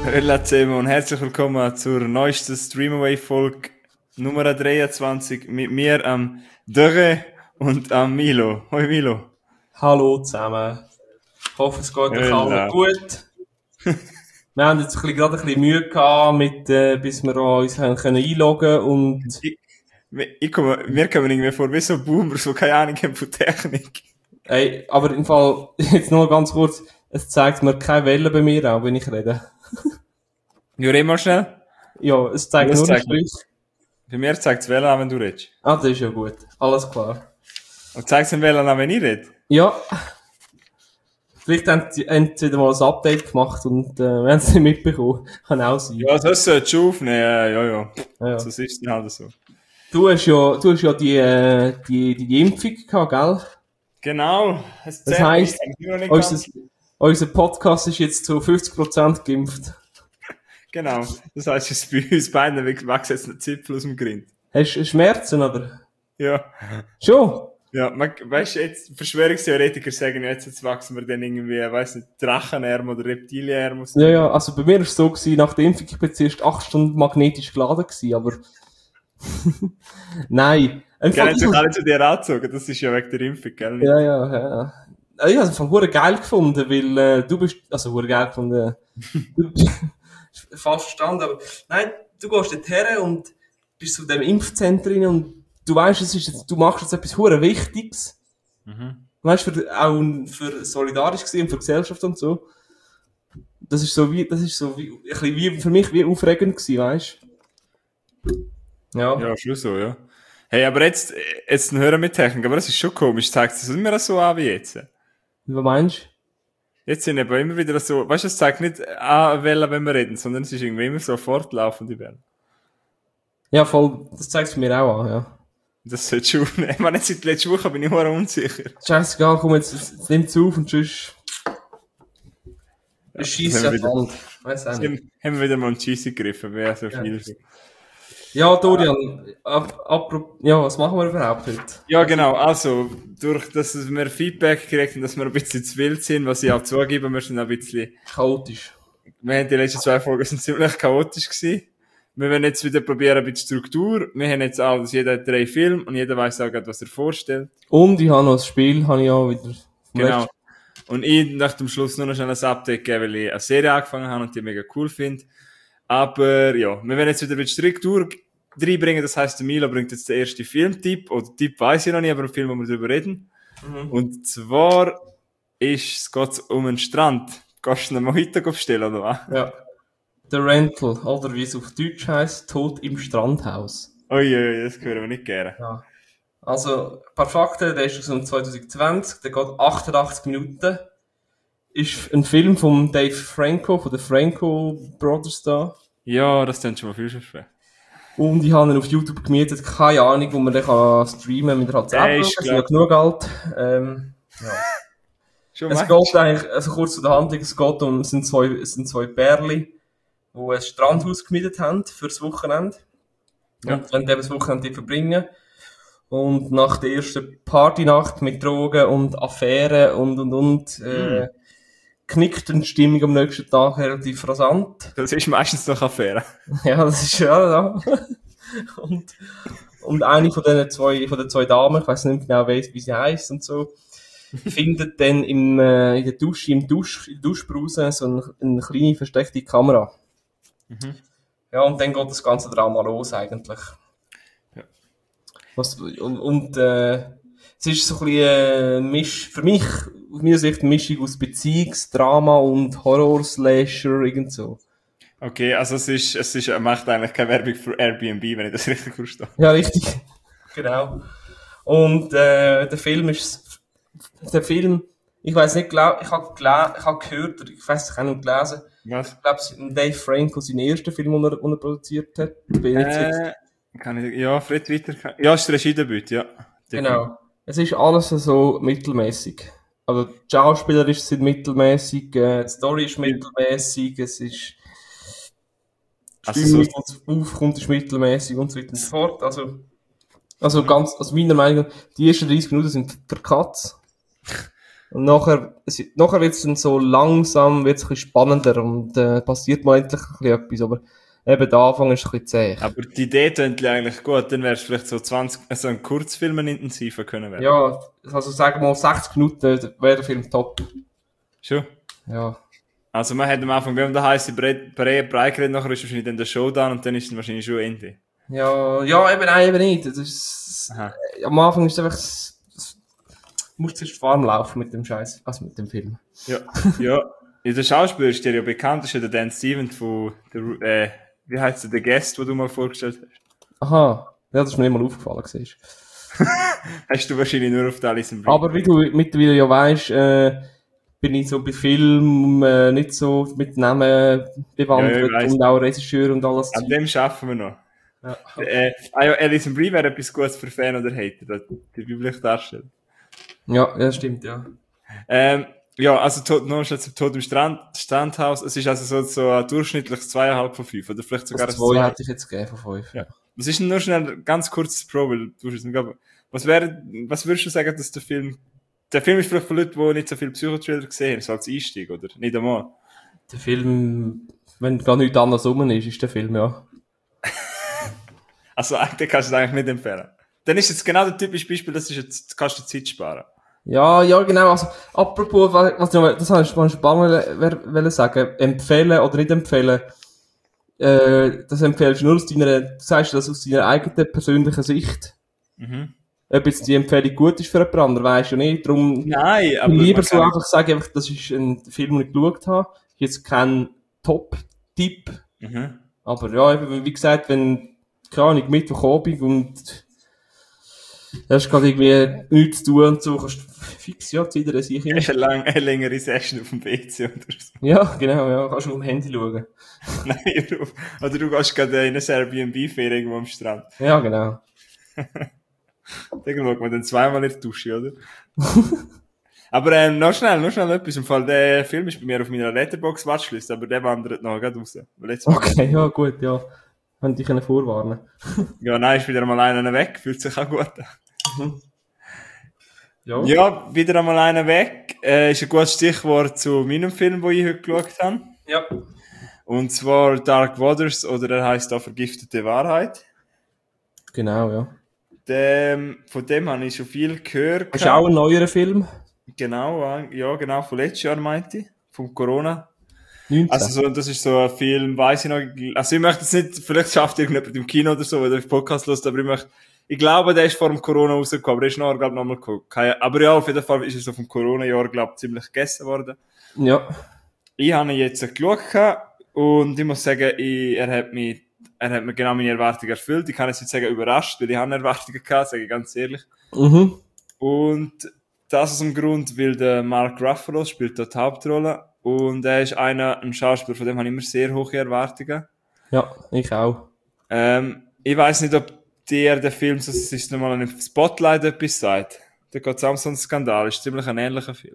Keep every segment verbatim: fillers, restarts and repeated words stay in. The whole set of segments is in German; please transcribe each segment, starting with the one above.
Hallo zusammen und herzlich willkommen zur neuesten Streamaway-Folge Nummer dreiundzwanzig mit mir am Dörre und am Milo. Hoi Milo. Hallo zusammen. Ich hoffe, es geht euch allen gut. Wir haben jetzt ein bisschen, gerade ein bisschen Mühe gehabt, mit, äh, bis wir uns haben können einloggen und... Ich, ich komme, mir kommen irgendwie vor wie so Boomers, die keine Ahnung haben von Technik. Ey, aber im Fall, jetzt nur ganz kurz, es zeigt mir keine Welle bei mir auch, wenn ich rede. Ja, red mal schnell. Ja, es zeigt Das nur zeigt einen Strich. Bei mir zeigt es Wellen an, wenn du redest. Ah, das ist ja gut. Alles klar. Und zeigt es Wellen an, wenn ich rede? Ja. Vielleicht haben sie, haben sie wieder mal ein Update gemacht und äh, wir haben es nicht mitbekommen. Kann auch sein. Ja, das solltest du aufnehmen. Ja, ja, ja. Ja, ja. So ist es dann halt so. Du hast ja, du hast ja die, äh, die, die, die Impfung gehabt, gell? Genau. Es Das heisst, unser, unser Podcast ist jetzt zu fünfzig Prozent geimpft. Genau. Das heisst, es ist bei uns beiden wächst jetzt ein Zipfel aus dem Grind. Hast du Schmerzen, oder? Ja. Schon? Ja, man, weißt du, jetzt, Verschwörungstheoretiker sagen jetzt, jetzt wachsen wir dann irgendwie, weiss nicht, Drachenarm oder Reptilienarm. Ja, ja, also bei mir war es so gewesen, nach der Impfung, ich bin zuerst acht Stunden magnetisch geladen gewesen, aber... Nein. Ja, haben sich alle zu dir angezogen, das ist ja wegen der Impfung, gell? Ja, ja, ja. Ich habe es von hure geil gefunden, weil äh, du bist, also hure geil gefunden, du bist falsch verstanden, aber nein, du gehst dort her und bist zu dem Impfzentrum und du weißt, es ist jetzt, du machst jetzt etwas hure Wichtiges. Mhm. Weißt du, für, auch für solidarisch gesehen und für Gesellschaft und so. Das ist so wie, das ist so wie, ein bisschen wie, für mich wie aufregend gewesen, weißt du? Ja. Ja, schon so, ja. Hey, aber jetzt, jetzt hören mit Technik, aber das ist schon komisch, zeigt es immer so an wie jetzt. Was meinst du? Jetzt sind eben immer wieder so, weißt du, es zeigt nicht an Wellen, wenn wir reden, sondern es ist irgendwie immer so fortlaufende Wellen. Ja, voll, das zeigt es mir auch an, ja. Das sollte schon, ich meine, jetzt seit letzter Woche bin ich nur unsicher. Scheißegal, komm, jetzt, jetzt nimm's auf und sonst... Ja, Scheiße an die Wand. Weiss auch nicht. Haben wir wieder mal einen Scheisse gegriffen, wäre so viel. Ja. Ja, Dorian, ab, ab, ja, was machen wir überhaupt heute? Ja, genau, also, durch dass wir Feedback gekriegt haben, dass wir ein bisschen zu wild sind, was ich auch zugeben, wir sind ein bisschen... Chaotisch. Wir haben die letzten zwei Folgen sind ziemlich chaotisch gewesen. Wir werden jetzt wieder probieren, ein bisschen Struktur. Wir haben jetzt alles, jeder hat drei Filme und jeder weiss auch gerade, was er vorstellt. Und ich habe noch ein Spiel, habe ich auch wieder... Genau. Und ich möchte am Schluss nur noch schnell ein Update geben, weil ich eine Serie angefangen habe und die mega cool finde. Aber ja, wir werden jetzt wieder mit Struktur reinbringen. Das heisst, der Milo bringt jetzt den ersten Filmtipp. Oder Tipp weiss ich noch nicht, aber einen Film, wo wir darüber reden. Mhm. Und zwar ist, es geht um einen Strand. Kannst du einen Mojito bestellen, oder was? Ja. The Rental, oder wie es auf Deutsch heisst, Tod im Strandhaus. Uiui, das hören wir nicht gerne. Ja. Also, ein paar Fakten, der ist aus dem zwanzig zwanzig, der geht achtundachtzig Minuten. Ist ein Film von Dave Franco, von den Franco Brothers da. Ja, das klingt schon mal viel schwer. Und ich habe ihn auf YouTube gemietet, keine Ahnung, wo man den kann streamen mit halt selber. Es ist ja genug Geld. Ähm, ja. Schon es geht eigentlich, also kurz zu der Handlung, es geht um, es sind zwei, es sind zwei Pärli, die ein Strandhaus gemietet haben fürs Wochenende. Ja. Und wollen eben das Wochenende verbringen. Und nach der ersten Partynacht mit Drogen und Affären und, und, und, äh, mm. knickt die Stimmung am nächsten Tag relativ rasant. Das ist meistens noch Affäre. Ja, das ist, ja, ja. und, und eine von den zwei, von den zwei Damen, ich weiss nicht genau, wie sie heisst und so, findet dann im, äh, in der Dusche, im Dusch, in der Duschbrause so eine, eine kleine versteckte Kamera. Mhm. Ja, und dann geht das ganze Drama los, eigentlich. Ja. Was, und, und, äh, es ist so ein bisschen, äh, Misch, für mich, aus meiner Sicht, eine Mischung aus Beziehungsdrama und Horror-Slasher, irgend so. Okay, also es ist, es ist, er macht eigentlich keine Werbung für Airbnb, wenn ich das richtig verstehe. Ja, richtig. Genau. Und, äh, der Film ist, der Film, ich weiss nicht, glaub, ich habe gel- ich hab gehört, oder ich weiss, ich habe nicht gelesen. Was? Ich glaube, Dave Franco, sein erster Film, den er, den er produziert hat. Bin ich äh, kann ich, ja, Fred weiter, kann, ja, ist der Regiedebüt, ja. Genau. Es ist alles so mittelmäßig. Also, die Schauspieler sind mittelmäßig, äh, die Story ist mittelmäßig, es ist, die Stimmung, die also so aufkommt, ist mittelmäßig und so weiter und so fort. Also, also ganz, also meiner Meinung nach, die ersten dreißig Minuten sind für Katz. Und nachher, es, nachher wird es dann so langsam, wird es ein bisschen spannender und äh, passiert mal endlich ein bisschen etwas, aber eben der Anfang ist ein bisschen zäh. Aber die Idee klingt eigentlich gut, dann wär's vielleicht so zwanzig, also ein Kurzfilm intensiver können werden. Ja, also sagen wir mal sechzig Minuten wäre der Film top. Schon? Ja. Also man hat am Anfang, wenn der heisst, Breit geredet, nachher ist wahrscheinlich dann der Showdown und dann ist dann wahrscheinlich schon Ende. Ja, ja, eben, nein, eben nicht. Das ist, Aha. am Anfang ist es einfach, das, du musst zuerst warm laufen mit dem Scheiß, also mit dem Film. Ja, ja. Ja, der Schauspieler ist dir ja bekannt, ist ja der Dan Stevens von, der, äh, wie heisst der, der Guest, den du mal vorgestellt hast. Aha, ja, das ist mir nicht mal aufgefallen, siehst. Hast du wahrscheinlich nur auf die Alison Brie. Aber wie du mittlerweile ja weisst, äh, bin ich so bei Film äh, nicht so mit Namen bewandert Ja, ja, und auch Regisseur und alles. An dem schaffen wir noch. Ja. Äh, ah ja, Alison Brie wäre etwas Gutes für Fan oder Hater, die weibliche Darsteller. Ja, ja, stimmt, ja. Ähm, ja, also Tod, noch schnell zum Tod im Strand, Strandhaus. Es ist also so, so ein durchschnittliches zweieinhalb von fünf oder vielleicht sogar Das ein zwei zwei. hätte ich jetzt gegeben von fünf. Ja. Was ist denn nur schnell ganz kurzes Pro, weil du hast es was wäre, was würdest du sagen, dass der Film, der Film ist vielleicht für Leute, die nicht so viel Psychothriller gesehen haben, so als Einstieg, oder? Nicht einmal. Der Film, wenn gar nichts anderes rum ist, ist der Film, ja. Also, den kannst du eigentlich nicht empfehlen. Dann ist jetzt genau das typische Beispiel, das ist jetzt, kannst du Zeit sparen. Ja, ja, genau. Also, apropos, was, was ich noch, das habe ich mal spannend wollen sagen, empfehlen oder nicht empfehlen. Äh, das empfehlst du nur aus deiner, du sagst das aus deiner eigenen persönlichen Sicht. Mhm. Ob jetzt die Empfehlung gut ist für jemand anderen, weisst du nicht. Darum, Nein, aber. lieber man so kann- einfach sagen, einfach, das ist ein Film, den ich geschaut habe. Jetzt kein Top-Tipp. Mhm. Aber ja, eben, wie gesagt, wenn, keine Ahnung, Mittwochabend und du hast gerade irgendwie nichts zu tun und so, kannst du fix, ja, Zeit er sich hin. Hast eine, lang, eine längere Session auf dem P C oder so. Ja, genau, ja, kannst du auf dem Handy schauen. Nein, du, oder du gehst gerade in eine Airbnb-Ferien irgendwo am Strand. Ja, genau. Dann schaut man dann zweimal in die Dusche, oder? Aber ähm, noch schnell, noch schnell etwas. Im Fall, der Film ist bei mir auf meiner Letterboxd-Watchlist, aber der wandert noch gerade raus. Weil jetzt Okay, ja, gut, ja. Haben dich können vorwarnen. Ja, nein, ist wieder mal einer weg, fühlt sich auch gut an. Ja. Ja, wieder einmal einer weg. Äh, ist ein gutes Stichwort zu meinem Film, den ich heute geschaut habe. Ja. Und zwar Dark Waters, oder er heisst auch Vergiftete Wahrheit. Genau, ja. Dem, von dem habe ich schon viel gehört. Ist auch ein neuerer Film? Genau, ja, genau, von letztes Jahr meinte ich. Vom Corona. neunzehn. Also so, das ist so ein Film, weiss ich noch, also ich möchte jetzt nicht, vielleicht schafft irgendjemand im Kino oder so, oder auf Podcast lust, aber ich möchte, ich glaube, der ist vor dem Corona rausgekommen, aber der ist nachher, glaube ich, nochmal gekommen. Keine- Aber ja, auf jeden Fall ist er so vom Corona-Jahr, glaube ich, ziemlich gegessen worden. Ja. Ich habe ihn jetzt geschaut und ich muss sagen, ich, er hat mich, er hat mir genau meine Erwartungen erfüllt. Ich kann es jetzt sagen, überrascht, weil ich habe Erwartungen gehabt, sage ich ganz ehrlich. Mhm. Und das aus dem Grund, weil der Mark Ruffalo spielt dort die Hauptrolle und er ist einer, ein Schauspieler, von dem habe ich immer sehr hohe Erwartungen. Ja, ich auch. Ähm, ich weiß nicht, ob der, der Film, so, es ist nochmal ein Spotlight etwas sagt. Da geht es auch um so einen Skandal, ist ziemlich ein ähnlicher Film.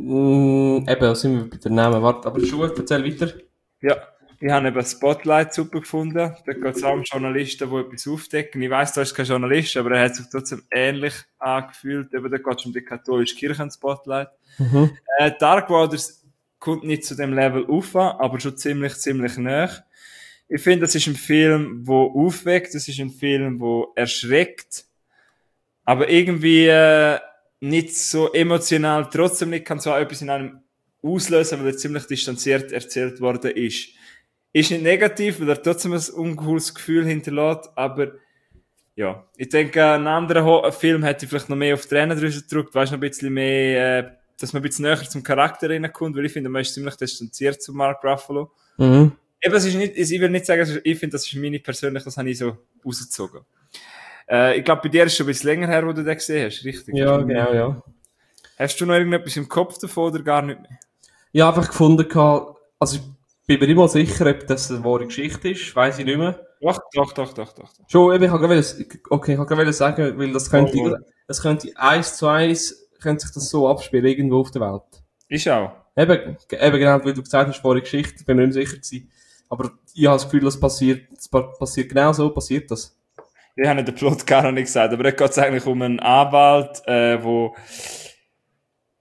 Mm, eben, da sind wir bei den Namen. Warte, aber schon, erzähl weiter. Ja, ich habe eben Spotlight super gefunden. Da geht es auch um Journalisten, die etwas aufdecken. Ich weiss, da ist kein Journalist, aber er hat sich trotzdem ähnlich angefühlt. Eben, da geht es um die katholische Kirche in Spotlight. Mhm. Äh, Dark Waters kommt nicht zu dem Level auf, aber schon ziemlich, ziemlich nah. Ich finde, das ist ein Film, der aufweckt, das ist ein Film, der erschreckt, aber irgendwie äh, nicht so emotional, trotzdem nicht kann so etwas in einem auslösen, weil er ziemlich distanziert erzählt worden ist. Ist nicht negativ, weil er trotzdem ein ungutes Gefühl hinterlässt, aber ja, ich denke, ein anderer Ho- Film hätte vielleicht noch mehr auf die Tränendrüse gedrückt, weißt noch ein bisschen mehr, äh, dass man ein bisschen näher zum Charakter reinkommt, weil ich finde, man ist ziemlich distanziert zu Mark Ruffalo. Mhm. Eben, es ist nicht, ich will nicht sagen, es ist- ich finde, das ist meine persönlich, das habe ich so rausgezogen. Äh, ich glaube, bei dir ist schon ein bisschen länger her, wo du den gesehen hast, richtig? Ja, genau, ja. Hast du noch irgendetwas im Kopf davon oder gar nicht mehr? Ich habe einfach gefunden, gehabt- also ich bin mir nicht mal sicher, ob das eine wahre Geschichte ist, weiss ich nicht mehr. Doch, doch, doch, doch, doch. doch. Schon, eben, ich habe gerade wollen- okay, ich habe gerade wollen sagen, weil das könnte, Oh, oh. das könnte eins zu eins, könnte sich das so abspielen, irgendwo auf der Welt. Ich auch. Eben, ge- eben genau, weil du gesagt hast, wahre Geschichte, bin mir nicht sicher gewesen. Aber ich habe das Gefühl, das passiert, das pa- passiert genau so, passiert das. Ich habe den Plot gar noch nicht gesagt, aber da geht es eigentlich um einen Anwalt, äh, wo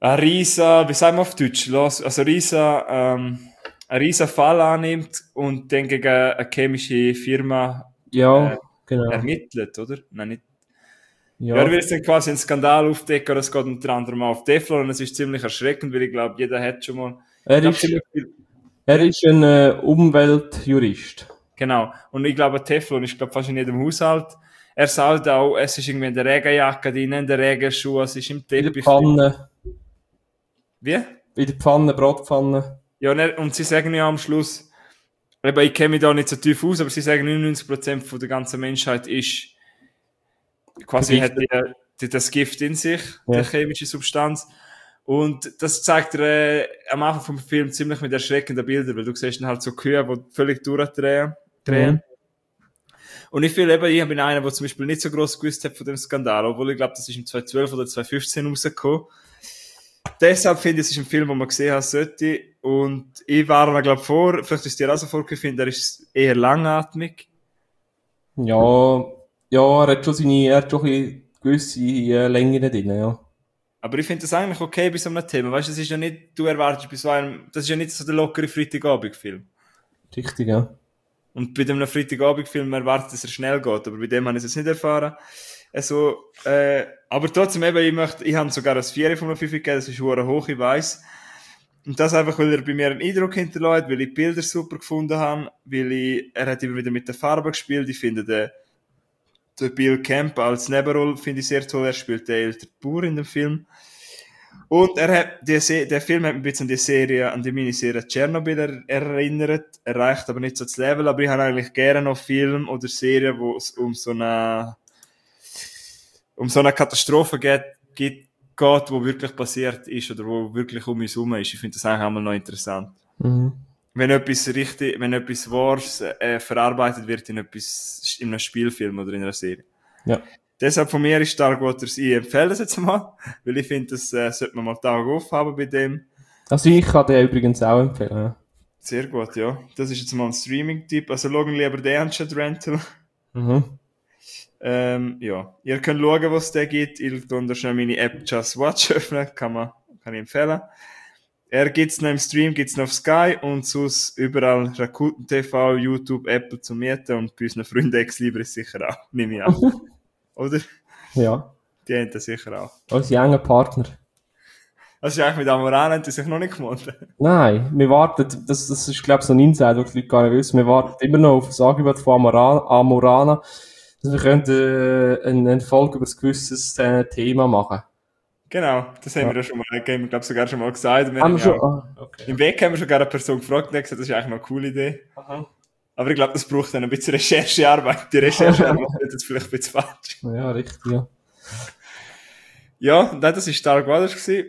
ein riesen, wie sagen wir auf Deutsch, los, also riesen, ähm, ein riesen Fall annimmt und dann gegen eine chemische Firma Ja, äh, genau. ermittelt, oder? Nein, nicht. Ja, Ja, er will jetzt dann quasi einen Skandal aufdecken, oder es geht unter anderem auf Teflon und es ist ziemlich erschreckend, weil ich glaube, jeder hat schon mal... er Ich glaub, ist, ziemlich viel, er ist ein äh, Umweltjurist. genau. Und ich glaube, Teflon ist glaube fast in jedem Haushalt. Er sagt auch, es ist irgendwie in der Regenjacke drin, in der Regenschuhe, es ist im In der Teppich. Pfanne, Wie? in der Pfanne, Bratpfanne. Ja, und, er, und sie sagen ja am Schluss, eben, ich kenne mich da nicht so tief aus, aber sie sagen, neunundneunzig Prozent von der ganzen Menschheit ist, quasi hat die, die, das Gift in sich, Ja. die chemische Substanz. Und das zeigt er äh, am Anfang vom Film ziemlich mit erschreckenden Bildern, weil du siehst dann halt so Kühe, die völlig durchdrehen. Drehen. Mhm. Und ich fühle eben, ich bin einer, der zum Beispiel nicht so gross gewusst hat von dem Skandal, obwohl ich glaube, das ist im zweitausendzwölf oder zweitausendfünfzehn rausgekommen. Deshalb finde ich, es ist ein Film, den man gesehen haben sollte. Und ich war mir, glaube vor, vielleicht ist es dir auch so vorgefunden, der ist eher langatmig. Ja, ja, er hat schon seine, er hat schon ein gewisse äh, Längen drin, ja. Aber ich finde das eigentlich okay bei so einem Thema. Weißt du, das ist ja nicht, du erwartest bei so einem, das ist ja nicht so der lockere Freitagabend-Film. Richtig, ja. Und bei dem Freitagabend-Film erwartet, dass er schnell geht, aber bei dem habe ich es jetzt nicht erfahren. Also, äh, aber trotzdem eben, ich möchte, ich habe sogar ein vier von einer fünf gegeben, das ist hure hoch, ich weiss. Und das einfach, weil er bei mir einen Eindruck hinterlässt, weil ich die Bilder super gefunden habe, weil ich, er hat immer wieder mit der Farbe gespielt, ich finde den, den Bill Camp als Nebenrolle finde ich sehr toll, er spielt den älteren Bauer in dem Film. Und er hat, der, Se- der Film hat mich ein bisschen an die Serie, an die Miniserie Tschernobyl er, erinnert, erreicht aber nicht so das Level, aber ich habe eigentlich gerne noch Filme oder Serien, wo es um so eine, um so eine Katastrophe geht, geht, geht, wo wirklich passiert ist oder wo wirklich um uns herum ist. Ich finde das eigentlich einmal noch interessant. Mhm. Wenn etwas richtig, wenn etwas Wahres äh, verarbeitet wird in etwas, in einem Spielfilm oder in einer Serie. Ja. Deshalb von mir ist Star Waters, ich empfehle das jetzt mal, weil ich finde, das äh, sollte man mal Tag aufhaben bei dem. Also ich kann den übrigens auch empfehlen, ja. Sehr gut, ja. Das ist jetzt mal ein Streaming-Tipp. Also schauen lieber den Unchained Rental. Mhm. Ähm, ja. Ihr könnt schauen, was es da gibt. Ich tue da schnell meine App Just Watch öffnen. Kann man, kann ich empfehlen. Er gibt's noch im Stream, gibt's noch auf Sky und sonst überall Rakuten T V, YouTube, Apple zum Mieten und bei unseren Freunden Ex-Libris sicher auch. Nehme ich an. Oder? Ja. Die haben das sicher auch. Unsere engen Partner. Also eigentlich mit Amorana haben die sich noch nicht gemeldet. Nein, wir warten, das, das ist, glaube ich, so ein Insider, was die Leute gar nicht wissen. Wir warten immer noch auf das Angebot von Amorana, Amorana dass wir können, äh, eine, eine Folge über ein gewisses äh, Thema machen. Genau, das haben Ja. wir ja schon mal, haben wir, glaube ich, sogar schon mal gesagt. Wir Haben wir ja schon? auch- Ah, okay. Im Weg haben wir schon gar eine Person gefragt und die hat gesagt, das ist eigentlich noch eine coole Idee. Aha. Aber ich glaube, das braucht dann ein bisschen Recherchearbeit. Die Recherchearbeit ist jetzt vielleicht ein bisschen falsch. Ja, richtig, ja. Ja, nein, das war Star Wars gewesen.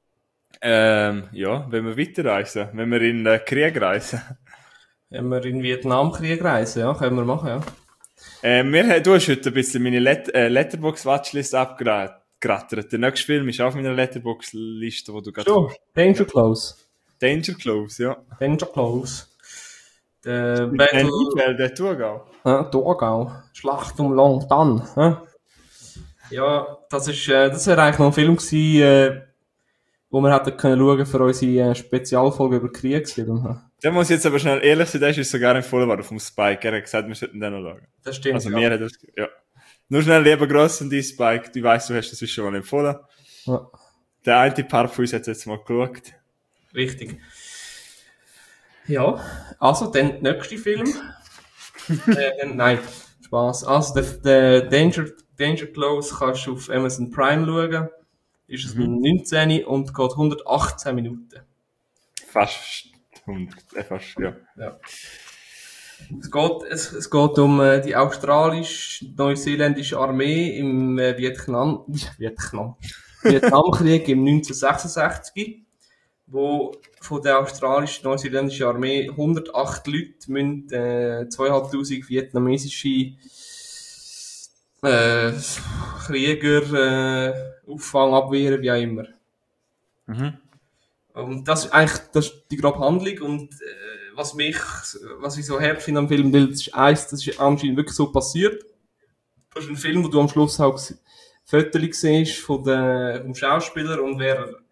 Ähm, ja, wenn wir weiterreisen, wenn wir in den Krieg reisen. Wenn wir in den Vietnamkrieg reisen, ja, können wir machen, ja. Ähm, wir, du hast heute ein bisschen meine Let äh, Letterboxd-Watchlist abgerattert. Der nächste Film ist auf meiner Letterboxd-Liste, wo du gerade Schon, Danger Close. Danger Close, ja. Danger Close. Der Ein Battle... Einfeld, der Thurgau. Ja, Thurgau. Schlacht um Long Tan. Ja, das ist, äh, das wäre eigentlich noch ein Film gewesen, äh, wo wir hätten können schauen für unsere äh, Spezialfolge über Kriegsfilme. Der muss jetzt aber schnell ehrlich sein, der ist uns sogar empfohlen worden vom Spike. Er hat gesagt, wir sollten den noch schauen. Das stimmt. Also ja. mir hat er das, ja. Nur schnell, lieber Gross und die Spike, du weißt, du hast das schon mal empfohlen. Ja, Der eine Part von uns hat jetzt mal geschaut. richtig. Ja, also dann der nächste Film. äh, nein, Spaß. Also der, der Danger, Danger Close kannst du auf Amazon Prime schauen. Ist es Mhm. neunzehn und geht hundertachtzehn Minuten. Fast hundert, äh, fast, ja. Ja. Es geht, es, es geht um äh, die australisch-neuseeländische Armee im äh, Vietnam, Vietnam, Vietnamkrieg im neunzehnhundertsechsundsechzig, wo von der australisch-neuseeländischen Armee hundertacht Leute müssen, äh, zweitausendfünfhundert vietnamesische äh, Krieger äh, auffangen, abwehren, wie auch immer. Mhm. Und das ist eigentlich das ist die grobe Handlung und äh, was mich, was ich so hart finde am Film, weil das ist eins, das ist anscheinend wirklich so passiert. Das ist ein Film, wo du am Schluss auch Fotos siehst von der, vom Schauspieler und wer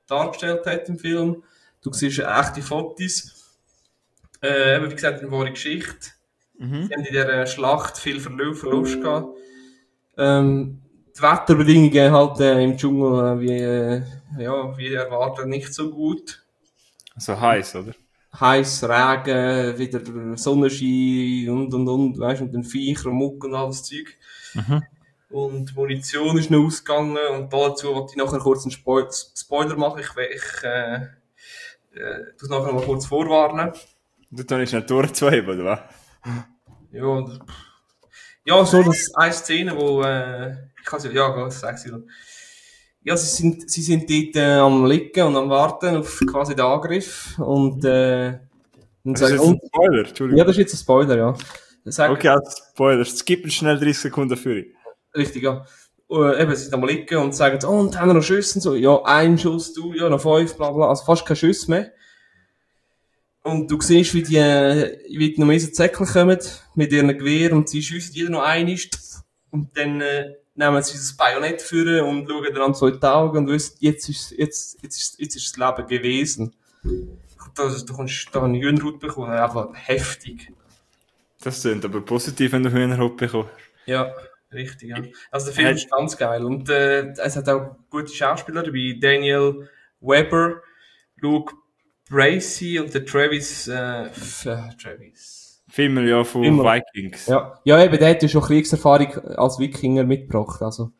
dargestellt hat im Film. Du siehst echte Fotos. Äh, eben, wie gesagt, eine wahre Geschichte. Mhm. Sie haben in dieser Schlacht viel Verlust, Verlust gehabt. Ähm, die Wetterbedingungen halt äh, im Dschungel, äh, wie, äh, ja, wie erwartet, nicht so gut. So heiß, oder? Heiß, Regen, wieder Sonnenschein und und und, weißt du, und den Viecher und Muck und alles Zeug. Mhm. Und Munition ist noch ausgegangen und dazu wollte ich nachher kurz einen Spoil Spoiler machen. Ich, ich äh, äh, tu es nachher mal kurz vorwarnen. Du tust nicht durchzuheben, oder was? Ja, das, ja, so das eine Szene, wo äh, ich kann ja, ja, das sag's dir. Ja, sie sind, sie sind dort äh, am Liegen und am Warten auf quasi den Angriff und äh, dann Das ist sagen, jetzt ein und, Spoiler, Entschuldigung. ja, das ist jetzt ein Spoiler, ja. Dann sagen, Okay, als Spoiler. Skip schnell dreißig Sekunden für. richtig, ja. Äh, eben, sie sind am Liegen und sagen, oh, und haben wir noch Schüsse und so, ja, ein Schuss, du, ja, noch fünf, bla bla, also fast kein Schuss mehr. Und du siehst, wie die äh, Vietnamesen Zäckchen kommen mit ihren Gewehren und sie schiessen jeder noch einen und dann äh, nehmen sie das Bajonett führen und schauen dann so in die Augen und wissen, jetzt ist, jetzt, jetzt ist, jetzt ist das Leben gewesen. Da, da kommst du da eine Hühnerhaut bekommen, einfach heftig. Das klingt aber positiv, wenn du Hühnerhaut bekommst. Ja, richtig, ja. Also der Film hey. ist ganz geil und äh, es hat auch gute Schauspieler dabei, Daniel Webber, Luke Bracey und der Travis, äh, f- äh Travis. Filme ja von Immer. Vikings. Ja. Ja, eben, der hat ja schon Kriegserfahrung als Wikinger mitgebracht, also.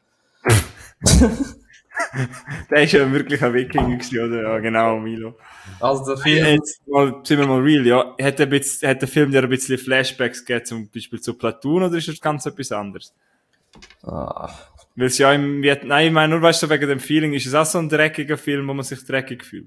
Der ist ja wirklich ein Wikinger gewesen, oder? Ja, genau, Milo. Also der Film. Jetzt mal, sind wir mal real, ja. Hat, ein bisschen, hat der Film dir ein bisschen Flashbacks gegeben, zum Beispiel zu Platoon, oder ist das ganz etwas anderes? Ah. Weil es ja im Vietnam, nein, ich meine, nur weißt du, wegen dem Feeling, ist es auch so ein dreckiger Film, wo man sich dreckig fühlt?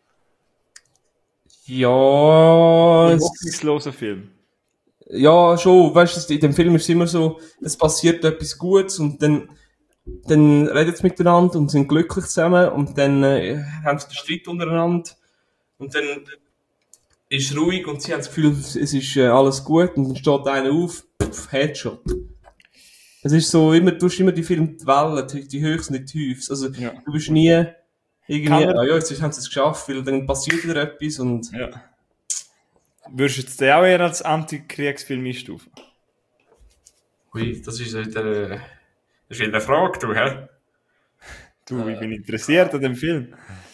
Ja, Ein es, hoffnungsloser Film. ja, schon, weißt du, in dem Film ist es immer so, es passiert etwas Gutes und dann, dann reden sie miteinander und sind glücklich zusammen und dann äh, haben sie den Streit untereinander und dann ist es ruhig und sie haben das Gefühl, es ist äh, alles gut und dann steht einer auf, pff, Headshot. Es ist so, immer, du hast immer die Filme, die Wellen, die, die Höchsten, die Tiefs. Also, Ja. du bist nie irgendwie, Kann ah ja, jetzt haben sie es geschafft, weil dann passiert wieder etwas und... Ja. Würdest du jetzt den auch eher als Antikriegsfilm einstufen? Ui, das ist wieder, äh, das ist wieder eine Frage, du, hä? Du, ich bin interessiert an dem Film.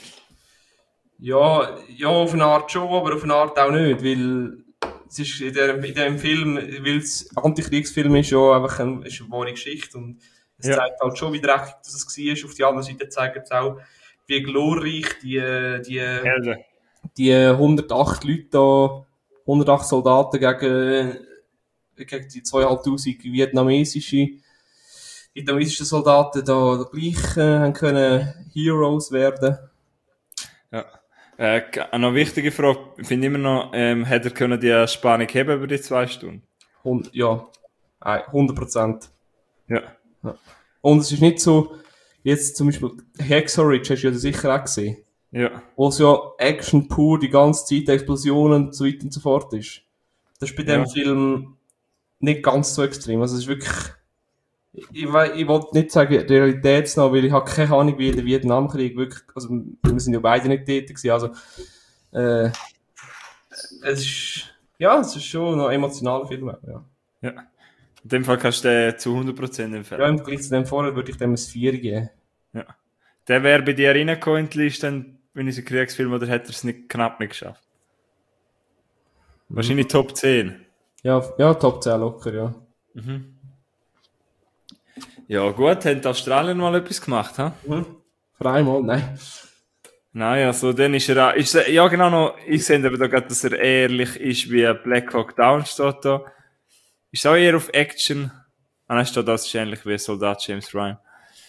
Ja, ja, auf eine Art schon, aber auf eine Art auch nicht, weil es ist in dem, in dem Film, weil es Antikriegsfilm ist, ja einfach ein, ist eine wahre Geschichte und es Ja. zeigt halt schon, wie dreckig das es war. Auf der anderen Seite zeigt es auch, wie glorreich die, die, Helden. die hundertacht Leute da, hundertacht Soldaten gegen, gegen die zweitausendfünfhundert vietnamesische, vietnamesische Soldaten da, da gleich äh, haben können Heroes werden. Ja. Äh, eine noch wichtige Frage, ich finde immer noch, ähm, hätte er können die Spannung haben über die zwei Stunden? Und, ja, hundert Prozent. Ja. Und es ist nicht so, jetzt zum Beispiel Hacksaw Ridge hast du ja sicher auch gesehen. Ja. Wo es ja Action pur die ganze Zeit, Explosionen und so weiter und so fort ist. Das ist bei dem Ja. Film nicht ganz so extrem. Also es ist wirklich, ich, we- ich wollte nicht sagen realitätsnah, weil ich habe keine Ahnung, wie der Vietnamkrieg wirklich, also wir sind ja beide nicht tätig gewesen, also äh, es ist, ja, es ist schon ein emotionaler Film, ja. Ja. In dem Fall kannst du den zu hundert Prozent empfehlen. Ja, im Vergleich zu dem vorher würde ich dem ein vier geben. Ja. Der wäre bei dir reingekommen in die Liste, wenn ich einen Kriegsfilm, oder hätte er es nicht knapp nicht geschafft? Wahrscheinlich Top zehn. Ja, ja, Top zehn locker, ja. Mhm. Ja gut, haben die Australier mal etwas gemacht, ha? Mhm. Für einmal, nein. Nein, also dann ist er auch, ist, er- ja genau noch, ich sehe aber da gerade, dass er ehrlich ist, wie Black Hawk Down steht da. Ist auch eher auf Action. Ah, nein, steht das ist ähnlich wie Soldat James Ryan.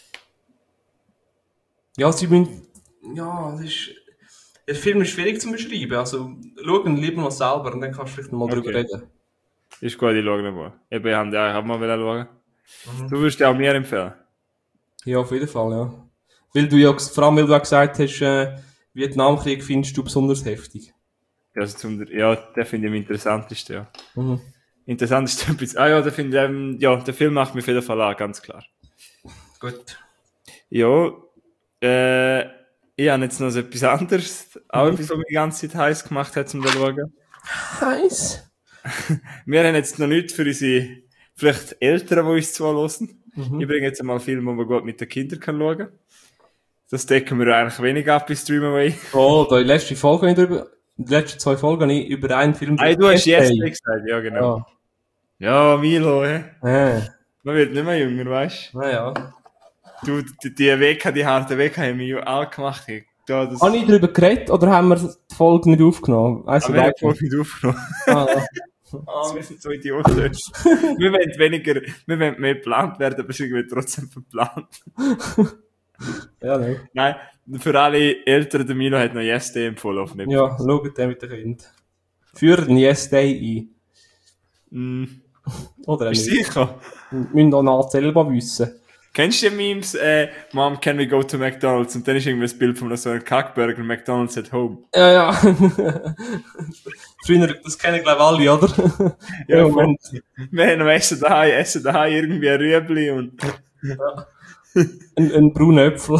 Ja, sie müssen, ja, das ist, der Film ist schwierig zu beschreiben, also, schau ihn lieber mal selber und dann kannst du vielleicht noch mal Okay. drüber reden. Ist gut, ich schaue nicht mal. Eben, ich habe ja, ich hab mal schauen. Mhm. Du würdest ja auch mir empfehlen. Ja, auf jeden Fall, ja. Weil du ja, vor allem, weil du auch gesagt hast, äh, Vietnamkrieg findest du besonders heftig. Ja, also zum, ja, den finde ich am interessantesten, ja. Mhm. Interessant ist etwas, ah ja, der finde ich, ähm, ja, der Film macht mich auf jeden Fall an, ganz klar. Gut. Ja, äh, ich habe jetzt noch so etwas anderes, auch etwas, was mich die ganze Zeit heiß gemacht hat, um zu schauen. Heiß? Wir haben jetzt noch nichts für unsere, vielleicht Eltern, die uns zuhören. Mhm. Ich bringe jetzt einmal Filme, die man gut mit den Kindern kann schauen kann. Das decken wir eigentlich wenig ab bei Streamaway. Oh, da die letzte Folge nicht über, die letzten zwei Folgen habe ich über einen Film. Ah, du hast jetzt Yesterday gesagt, ja genau. Ja, ja Milo, hä? Ja. Äh, Man wird nicht mehr jünger, weißt du? naja. Du, die, die W K, die harte W K haben mich auch gemacht. Hey. Da, das, Habe ich darüber geredet oder haben wir die Folge nicht aufgenommen? Weißt aber du, wir haben das? die Folge nicht aufgenommen. Ah, ja. Ah, wir sind so Idioten. Wir wollen weniger, wir wollen mehr geplant werden, aber sind wir trotzdem verplant. Ja, nein. Nein, für alle Eltern, der Milo hat noch Yes Day empfohlen auf Netflix. Ja, schaut den mit den Kindern. Führt den Yes Day Mm, ein. Oder bist du nicht? sicher? Wir müssen auch nach selber wissen. Kennst du die Memes, äh, Mom, can we go to McDonald's? Und dann ist irgendwie das Bild von so einem Kackburger, McDonald's at home. Ja, ja. Früher, das kennen glaube ich alle, oder? Ja, Ja, voll. Wir haben am Essen daheim, essen daheim irgendwie ein Rüebli und, ein, ein brauner Äpfel.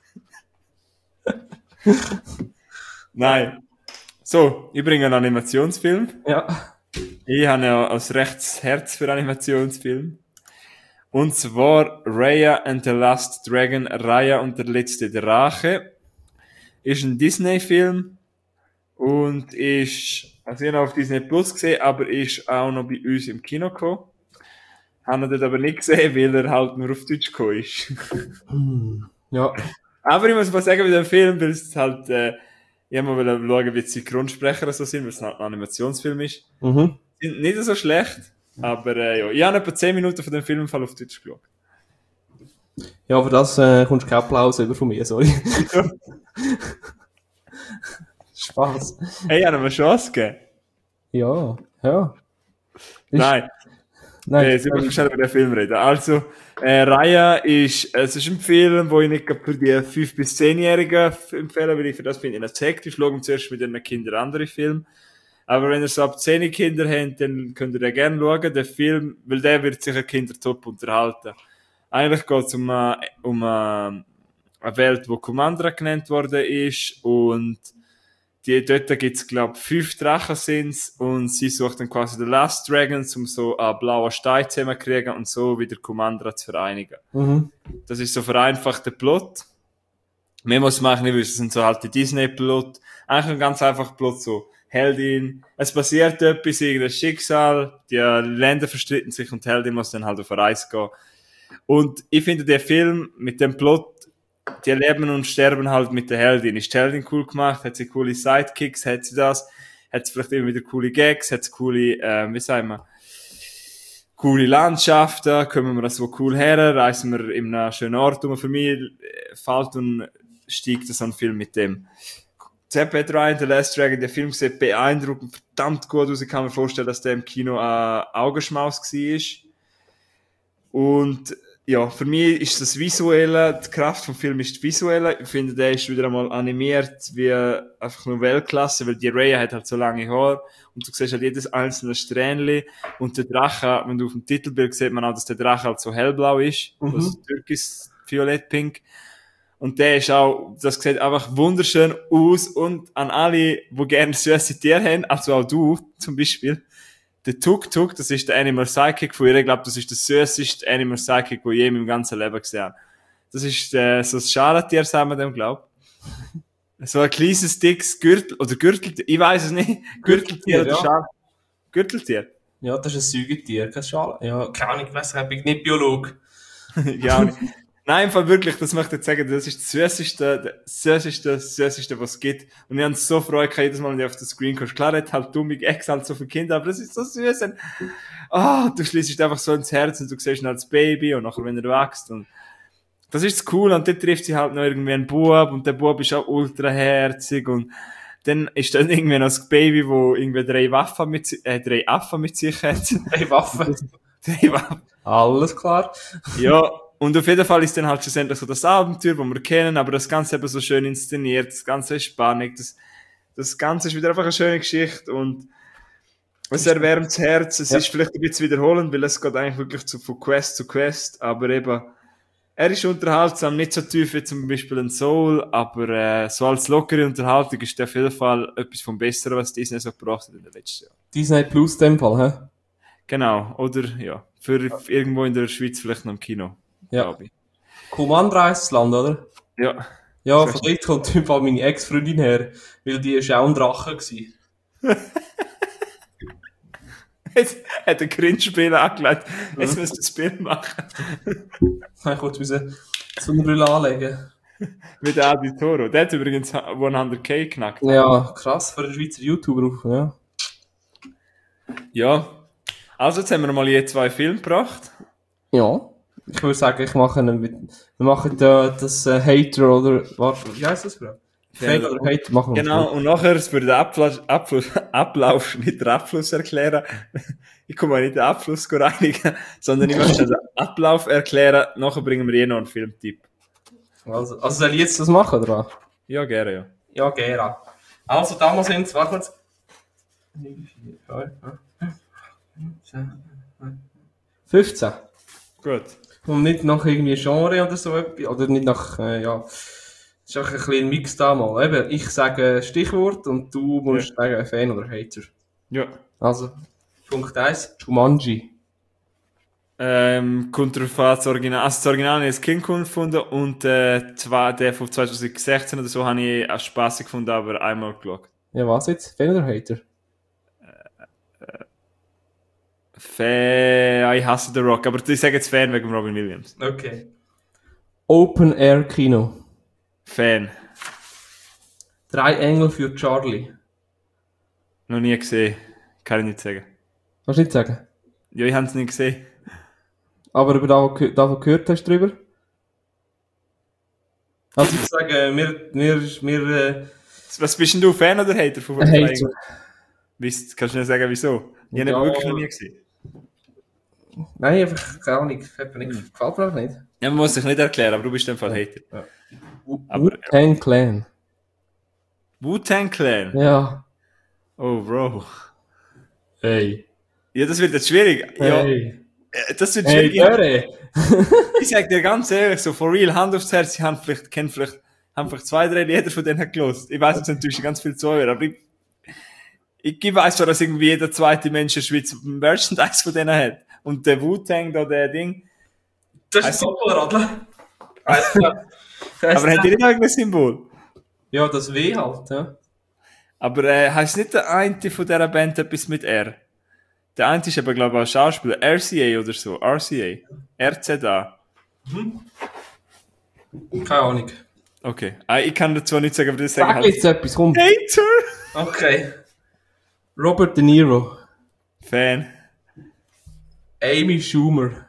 nein. So, ich bringe einen Animationsfilm. Ja. Ich habe ja als rechtes Herz für Animationsfilm. Und zwar Raya and the Last Dragon, Raya und der letzte Drache. Ist ein Disney-Film und ist, also ich habe ihn auf Disney Plus gesehen, aber ist auch noch bei uns im Kino gekommen. Habe ihn dort aber nicht gesehen, weil er halt nur auf Deutsch gekommen ist. Ja. Aber ich muss mal sagen, bei dem Film, weil es halt, äh, ich habe mal schauen, wie die Synchronsprecher so sind, weil es halt ein Animationsfilm ist. Mhm. Sind nicht so schlecht, aber äh, ja, ich habe etwa zehn Minuten von dem Film im Fall auf Deutsch geschaut. Ja, aber das äh, kommst du keinen Applaus über von mir, sorry. Spaß. Hey, ich habe ihm eine Chance gegeben. Ja, ja. Ist- Nein, Nein, äh, jetzt müssen wir schnell über den Film reden. Also, äh, Raya ist, es ist ein Film, wo ich nicht gerade für die fünf- bis zehnjährigen empfehlen, weil ich für das finde, in der hektisch schauen zuerst mit den Kindern andere Filme. Aber wenn ihr so ab zehn Kinder habt, dann könnt ihr den gerne schauen, den Film, weil der wird sicher Kinder top unterhalten. Eigentlich geht es um, eine, um eine, eine Welt, wo Kumandra genannt worden ist und die, dort gibt's glaub fünf Drachen sind's und sie sucht dann quasi den Last Dragon, um so einen blauen Stein zusammenzukriegen und so wieder Kumandra zu vereinigen. Mhm. Das ist so vereinfachter Plot. Mehr muss man eigentlich nicht wissen, das sind so halt die Disney-Plot. Eigentlich ein ganz einfacher Plot, so Heldin, es passiert etwas, irgendein Schicksal, die Länder verstritten sich und die Heldin muss dann halt auf eine Reise gehen. Und ich finde, der Film mit dem Plot, die leben und sterben halt mit der Heldin. Ist die Heldin cool gemacht? Hat sie coole Sidekicks? Hat sie das? Hat sie vielleicht immer wieder coole Gags? Hat sie coole, äh, wie sagen wir, coole Landschaften? Kommen wir das so cool her? Reisen wir in einem schönen Ort um? Für mich äh, fällt und steigt so ein Film mit dem. Zepp hat Ryan The Last Dragon, der Film sieht beeindruckend, verdammt gut aus. Ich kann mir vorstellen, dass der im Kino ein Augenschmaus war. Und ja, für mich ist das Visuelle, die Kraft vom Film ist die Visuelle. Ich finde, der ist wieder einmal animiert wie einfach nur Weltklasse, weil die Raya hat halt so lange Haare und du siehst halt jedes einzelne Strähnchen und der Drache, wenn du auf dem Titelbild sieht man auch, dass der Drache halt so hellblau ist, Mhm. also türkis, violett, pink. Und der ist auch, das sieht einfach wunderschön aus und an alle, die gerne süße Tiere haben, also auch du zum Beispiel, der Tuk Tuk, das ist der Animal Sidekick von ihr. Ich glaube, das ist der süßeste Animal Sidekick, den ich je in meinem ganzen Leben gesehen habe. Das ist äh, so ein Schalentier, sagen wir dem, glaub. So ein kleines, dickes Gürtel, oder Gürteltier, ich weiß es nicht. Gürteltier oder ja. Schal... Gürteltier? Ja, das ist ein Säugetier, kein Schal. Ja, keine Ahnung, ich weiss, ich bin nicht Biologe. Ja, auch nicht. Nein, im Fall wirklich, das möchte ich jetzt sagen, das ist das süßeste, das süßeste, das süßeste, was es gibt. Und ich habe so Freude gehabt, jedes Mal, wenn ich auf den Screen kommst. Klar, hat halt dumme Gags halt so für Kinder, aber das ist so süß. Und, ah, du schließt einfach so ins Herz und du siehst ihn als Baby und nachher, wenn er wächst. Und das ist cool. Und dann trifft sie halt noch irgendwie einen Bub und der Bub ist auch ultra herzig und dann ist dann irgendwie noch das Baby, wo irgendwie drei Waffen mit, si- äh, drei Affen mit sich hat. Drei Waffen. Drei Waffen. Alles klar. Ja, und auf jeden Fall ist dann halt schlussendlich so das Abenteuer, das wir kennen, aber das Ganze eben so schön inszeniert, das Ganze ist spannend, das, das Ganze ist wieder einfach eine schöne Geschichte und es erwärmt das Herz, es Ja. ist vielleicht ein bisschen wiederholend, weil es geht eigentlich wirklich zu, von Quest zu Quest, aber eben, er ist unterhaltsam, nicht so tief wie zum Beispiel ein Soul, aber äh, so als lockere Unterhaltung ist der auf jeden Fall etwas vom Besseren, was Disney so gebracht hat in den letzten Jahren. Disney Plus in dem Fall, hä? Genau, oder ja, für irgendwo in der Schweiz vielleicht noch im Kino, Ja. glaube ich. Commandra heisst das Land, oder? Ja. Ja, von dort kommt im Fall meine Ex-Freundin her, weil die ist auch ein Drache gewesen. Jetzt hat der Cringe-Spiel angelegt. Jetzt müsst ihr das Bild machen. Ich wollte müssen Sonnenbrille anlegen. Mit der Adi Toro. Der hat übrigens hundert k knackt. Ja, krass, für einen Schweizer YouTuber. Ja. Ja. Also, jetzt haben wir mal je zwei Filme gebracht. Ja. Ich würde sagen, ich mache einen mit, wir machen da das äh, Hater oder, warte, wie heisst das, Bro? Fail oder Hater machen wir. Genau, und nachher für den Abfluss, Abfluss, Ablauf, nicht den Abfluss erklären. Ich komme nicht den Abfluss reinigen, sondern ich möchte den Ablauf erklären. Nachher bringen wir eh noch einen Filmtipp. Also, also soll ich jetzt das machen, oder was? Ja, gerne, ja. Ja, gerne. Also, damals sind es, warte kurz. fünfzehn. Gut. Und nicht nach irgendwie Genre oder so etwas, oder nicht nach, äh, ja. Es ist auch ein bisschen ein Mix da mal. Eben, ich sage Stichwort und du musst ja sagen Fan oder Hater. Ja. Also, Punkt eins, Jumanji. Ähm, kommt drauf an, das Original, also das Original habe ich als Kind cool gefunden und äh, zwar der von zwanzig sechzehn oder so habe ich auch Spaß gefunden, aber einmal geschaut. Ja, was jetzt? Fan oder Hater? Fan, ich hasse The Rock, aber ich sage jetzt Fan wegen Robin Williams. Okay. Open Air Kino. Fan. Drei Engel für Charlie. Noch nie gesehen. Kann ich nicht sagen. Kannst du nicht sagen? Ja, ich habe es nicht gesehen. Aber über davon, davon gehört hast du drüber? Also ich sage, wir, wir, wir, äh, Was bist denn du, Fan oder Hater von ein Hater. Weißt, kannst du nicht sagen, wieso? Ich habe Ja. ihn wirklich noch nie gesehen. Nein, einfach, keine Ahnung, gefällt mir nicht, gefällt mir auch nicht. Ja, man muss sich nicht erklären, aber du bist in dem Fall Hater. Ja. Aber- Wu-Tang Clan. Wu-Tang Clan? Ja. Oh, Bro. Hey. Ja, das wird jetzt schwierig. Ja, Hey. äh, das wird Hey, schwierig. Göre. Ich sag dir ganz ehrlich, so for real, Hand aufs Herz, ich haben vielleicht, kennt vielleicht, haben vielleicht zwei, drei Lieder von denen gelost. Ich weiß jetzt natürlich ganz viel Zuhörer, aber ich, ich weiß zwar, dass irgendwie jeder zweite Mensch in der Schweiz Merchandise von denen hat. Und der Wu-Tang, da, der Ding. Das ist ein Doppelradler. Alles klar. Aber hat ihr nicht irgendein Symbol? Ja, das W halt, ja. Aber, äh, heisst nicht der eine von dieser Band etwas mit R? Der eine ist aber, glaube ich, auch Schauspieler. R C A oder so. R C A. R Z A. Keine Ahnung. Okay. Ah, ich kann dazu nicht sagen, aber das sagen Sag halt jetzt etwas, komm. Hater! Okay. Robert De Niro. Fan. Amy Schumer.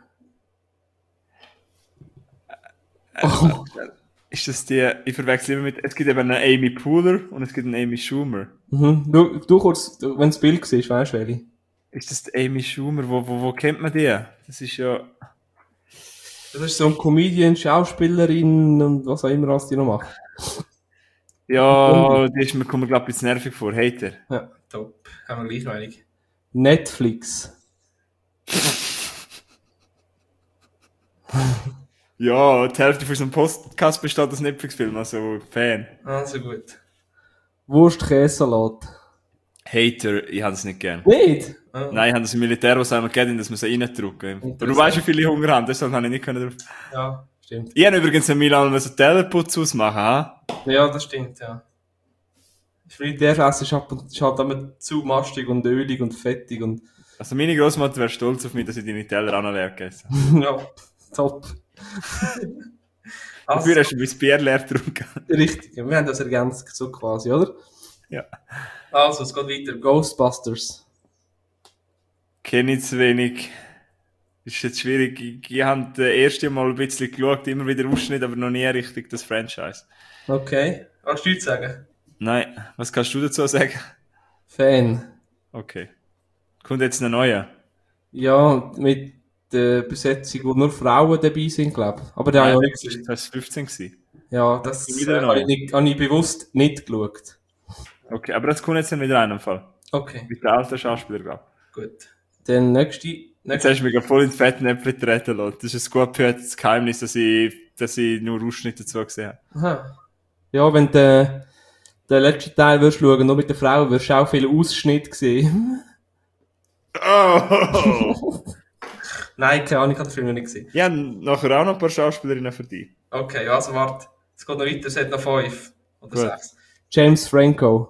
Oh. Ist das die, ich verwechsel immer mit, es gibt eben eine Amy Poehler und es gibt eine Amy Schumer. Mhm. Du, du kurz, wenn du das Bild siehst, weißt du welche? Ist das die Amy Schumer? Wo, wo, wo kennt man die? Das ist ja, Das ist so eine Comedian, Schauspielerin und was auch immer, was die noch macht. ja, die ist mir, kommt mir, glaube ich, ein bisschen nervig vor. Hater. Ja, top. Haben wir gleich Meinung. Netflix. Ja, die Hälfte von unserem Podcast besteht aus Netflix-Film, also Fan. Also gut. Wurst-Käsesalat. Hater, ich habe es nicht gern. Nicht? Ah. Nein, ich habe das im Militär, was einmal gegeben, dass man sie reindrücken. Aber du Interessant. weißt, wie viele ich Hunger haben, deshalb habe ich nicht können drauf. Ja, stimmt. Ich habe übrigens in Milan einen Tellerputz ausmachen, ha? Ja, das stimmt, ja. Das Militäressen ist ab und ist halt immer zu mastig und ölig und fettig und Also meine Großmutter wäre stolz auf mich, dass ich deine Teller auch noch leer gegessen ja, top. habe. Also, Dafür hast du mein Bier leer getrunken. richtig, wir haben das ergänzt, so quasi, oder? Ja. Also, es geht weiter. Ghostbusters. Kenne ich zu wenig. Ist jetzt schwierig. Ich, ich habe das erste Mal ein bisschen geschaut, immer wieder Ausschnitt, aber noch nie richtig das Franchise. Okay. Kannst du nichts sagen? Nein, was kannst du dazu sagen? Fan. Okay. Kommt jetzt eine neue? Ja, mit der Besetzung, wo nur Frauen dabei sind, glaube ich. Aber der habe ich auch nicht das gesehen. war fünfzehn gewesen. Ja, das Wieder äh, noch. habe ich, nicht, habe ich bewusst nicht geschaut. Okay, aber das kommt jetzt dann wieder in einem Fall. Okay, Mit der alten Schauspieler, glaube gut. Dann nächste Jetzt hast du mich voll in die Fettnäpfel treten lassen. Das ist ein gut gehörtes Geheimnis, dass ich, dass ich nur Ausschnitte dazu gesehen habe. Aha. Ja, wenn du den letzten Teil würdest schauen, nur mit der Frau, wirst du auch viele Ausschnitte sehen. Oh! Nein, keine Ahnung, ich habe den Film noch nicht gesehen. Ich habe nachher auch noch ein paar Schauspielerinnen für dich. Okay, also warte. Es geht noch weiter, es hat noch fünf. Oder Gut. sechs. James Franco.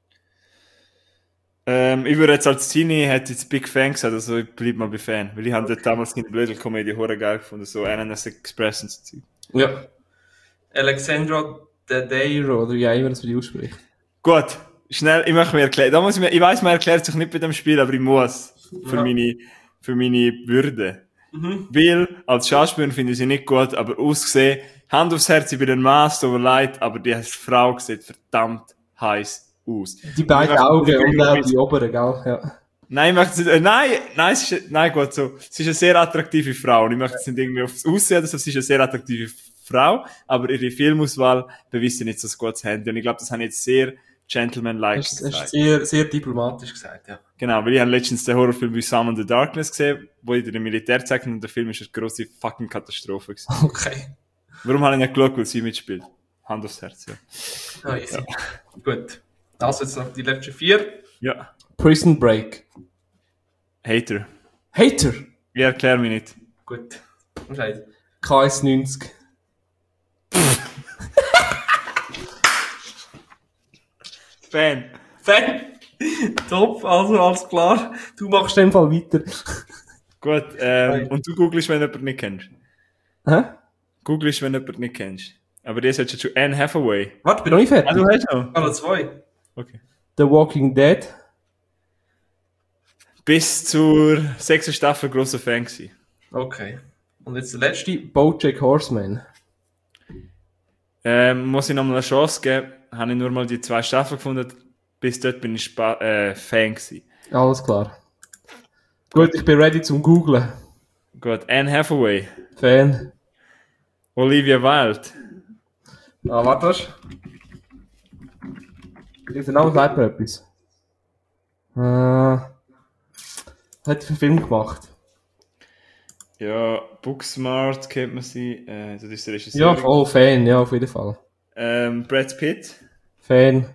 Ähm, ich würde jetzt als Teenie hätte jetzt Big Fan gesagt, also ich bleib mal bei Fan. Weil ich habe okay. damals in der Blödel-Komödie hure geil gefunden, so N S Express und so. Ja. Alexandra Daddairo, oder wie auch immer das für die ausspricht. Gut, schnell, ich möchte mir erklären. Da muss ich mir, ich weiss, man erklärt sich nicht bei dem Spiel, aber ich muss. Für Ja. meine, für meine Würde. Mhm. Weil, als Schauspielerin finde ich sie nicht gut, aber ausgesehen, Hand aufs Herz, ich bin ein Maß, so leid, aber die Frau sieht verdammt heiß aus. Die beiden Augen und auch die oberen, gell? Ja. Nein, ich möchte nicht, äh, nein, nein, es ist, nein, gut, so. Sie ist eine sehr attraktive Frau und ich möchte es nicht irgendwie aufs Aussehen, also sie ist eine sehr attraktive Frau, aber ihre Filmauswahl beweist sie nicht so ein gutes Handy und ich glaube, das habe ich jetzt sehr gentleman-like Das gesagt. ist sehr, sehr diplomatisch gesagt, ja. Genau, weil ich habe letztens den Horrorfilm wie Summon the Darkness gesehen, wo ich den Militär zeigt und der Film ist eine grosse fucking Katastrophe gewesen. Okay. Warum habe ich nicht geschaut, weil sie mitspielt? Hand aufs Herz, ja. Ah, easy. Ja. Gut. Also jetzt noch die letzten vier. Ja. Prison Break. Hater. Hater? Ich erkläre mich nicht. Gut. Okay. K S neunzig. Fan. Fan? Top, also alles klar. Du machst in dem Fall weiter. Gut, ähm, und du googelst, wenn du jemanden nicht kennst. Hä? Googlest, wenn du jemanden nicht kennst. Aber die hast schon Anne Hathaway. Warte, bin noch nicht fertig. Ah, du hast noch? Ah, noch zwei. Okay. The Walking Dead. Bis zur sechsten Staffel grosser Fan gewesen. Okay. Und jetzt der letzte, BoJack Horseman. Ähm, muss ich noch mal eine Chance geben, habe ich nur mal die zwei Staffeln gefunden. Bis dort bin ich Spa- äh, Fan gewesen. Alles klar. Gut, ich bin ready zum Googlen. Gut, Anne Hathaway. Fan. Olivia Wilde. Ah, warte. Der Name sagt mir etwas. Äh, hat für einen Film gemacht. Ja, Booksmart kennt man sie. Äh, das ist der Regisseur. Ja, voll Fan, ja, auf jeden Fall. Ähm, Brad Pitt. Fan.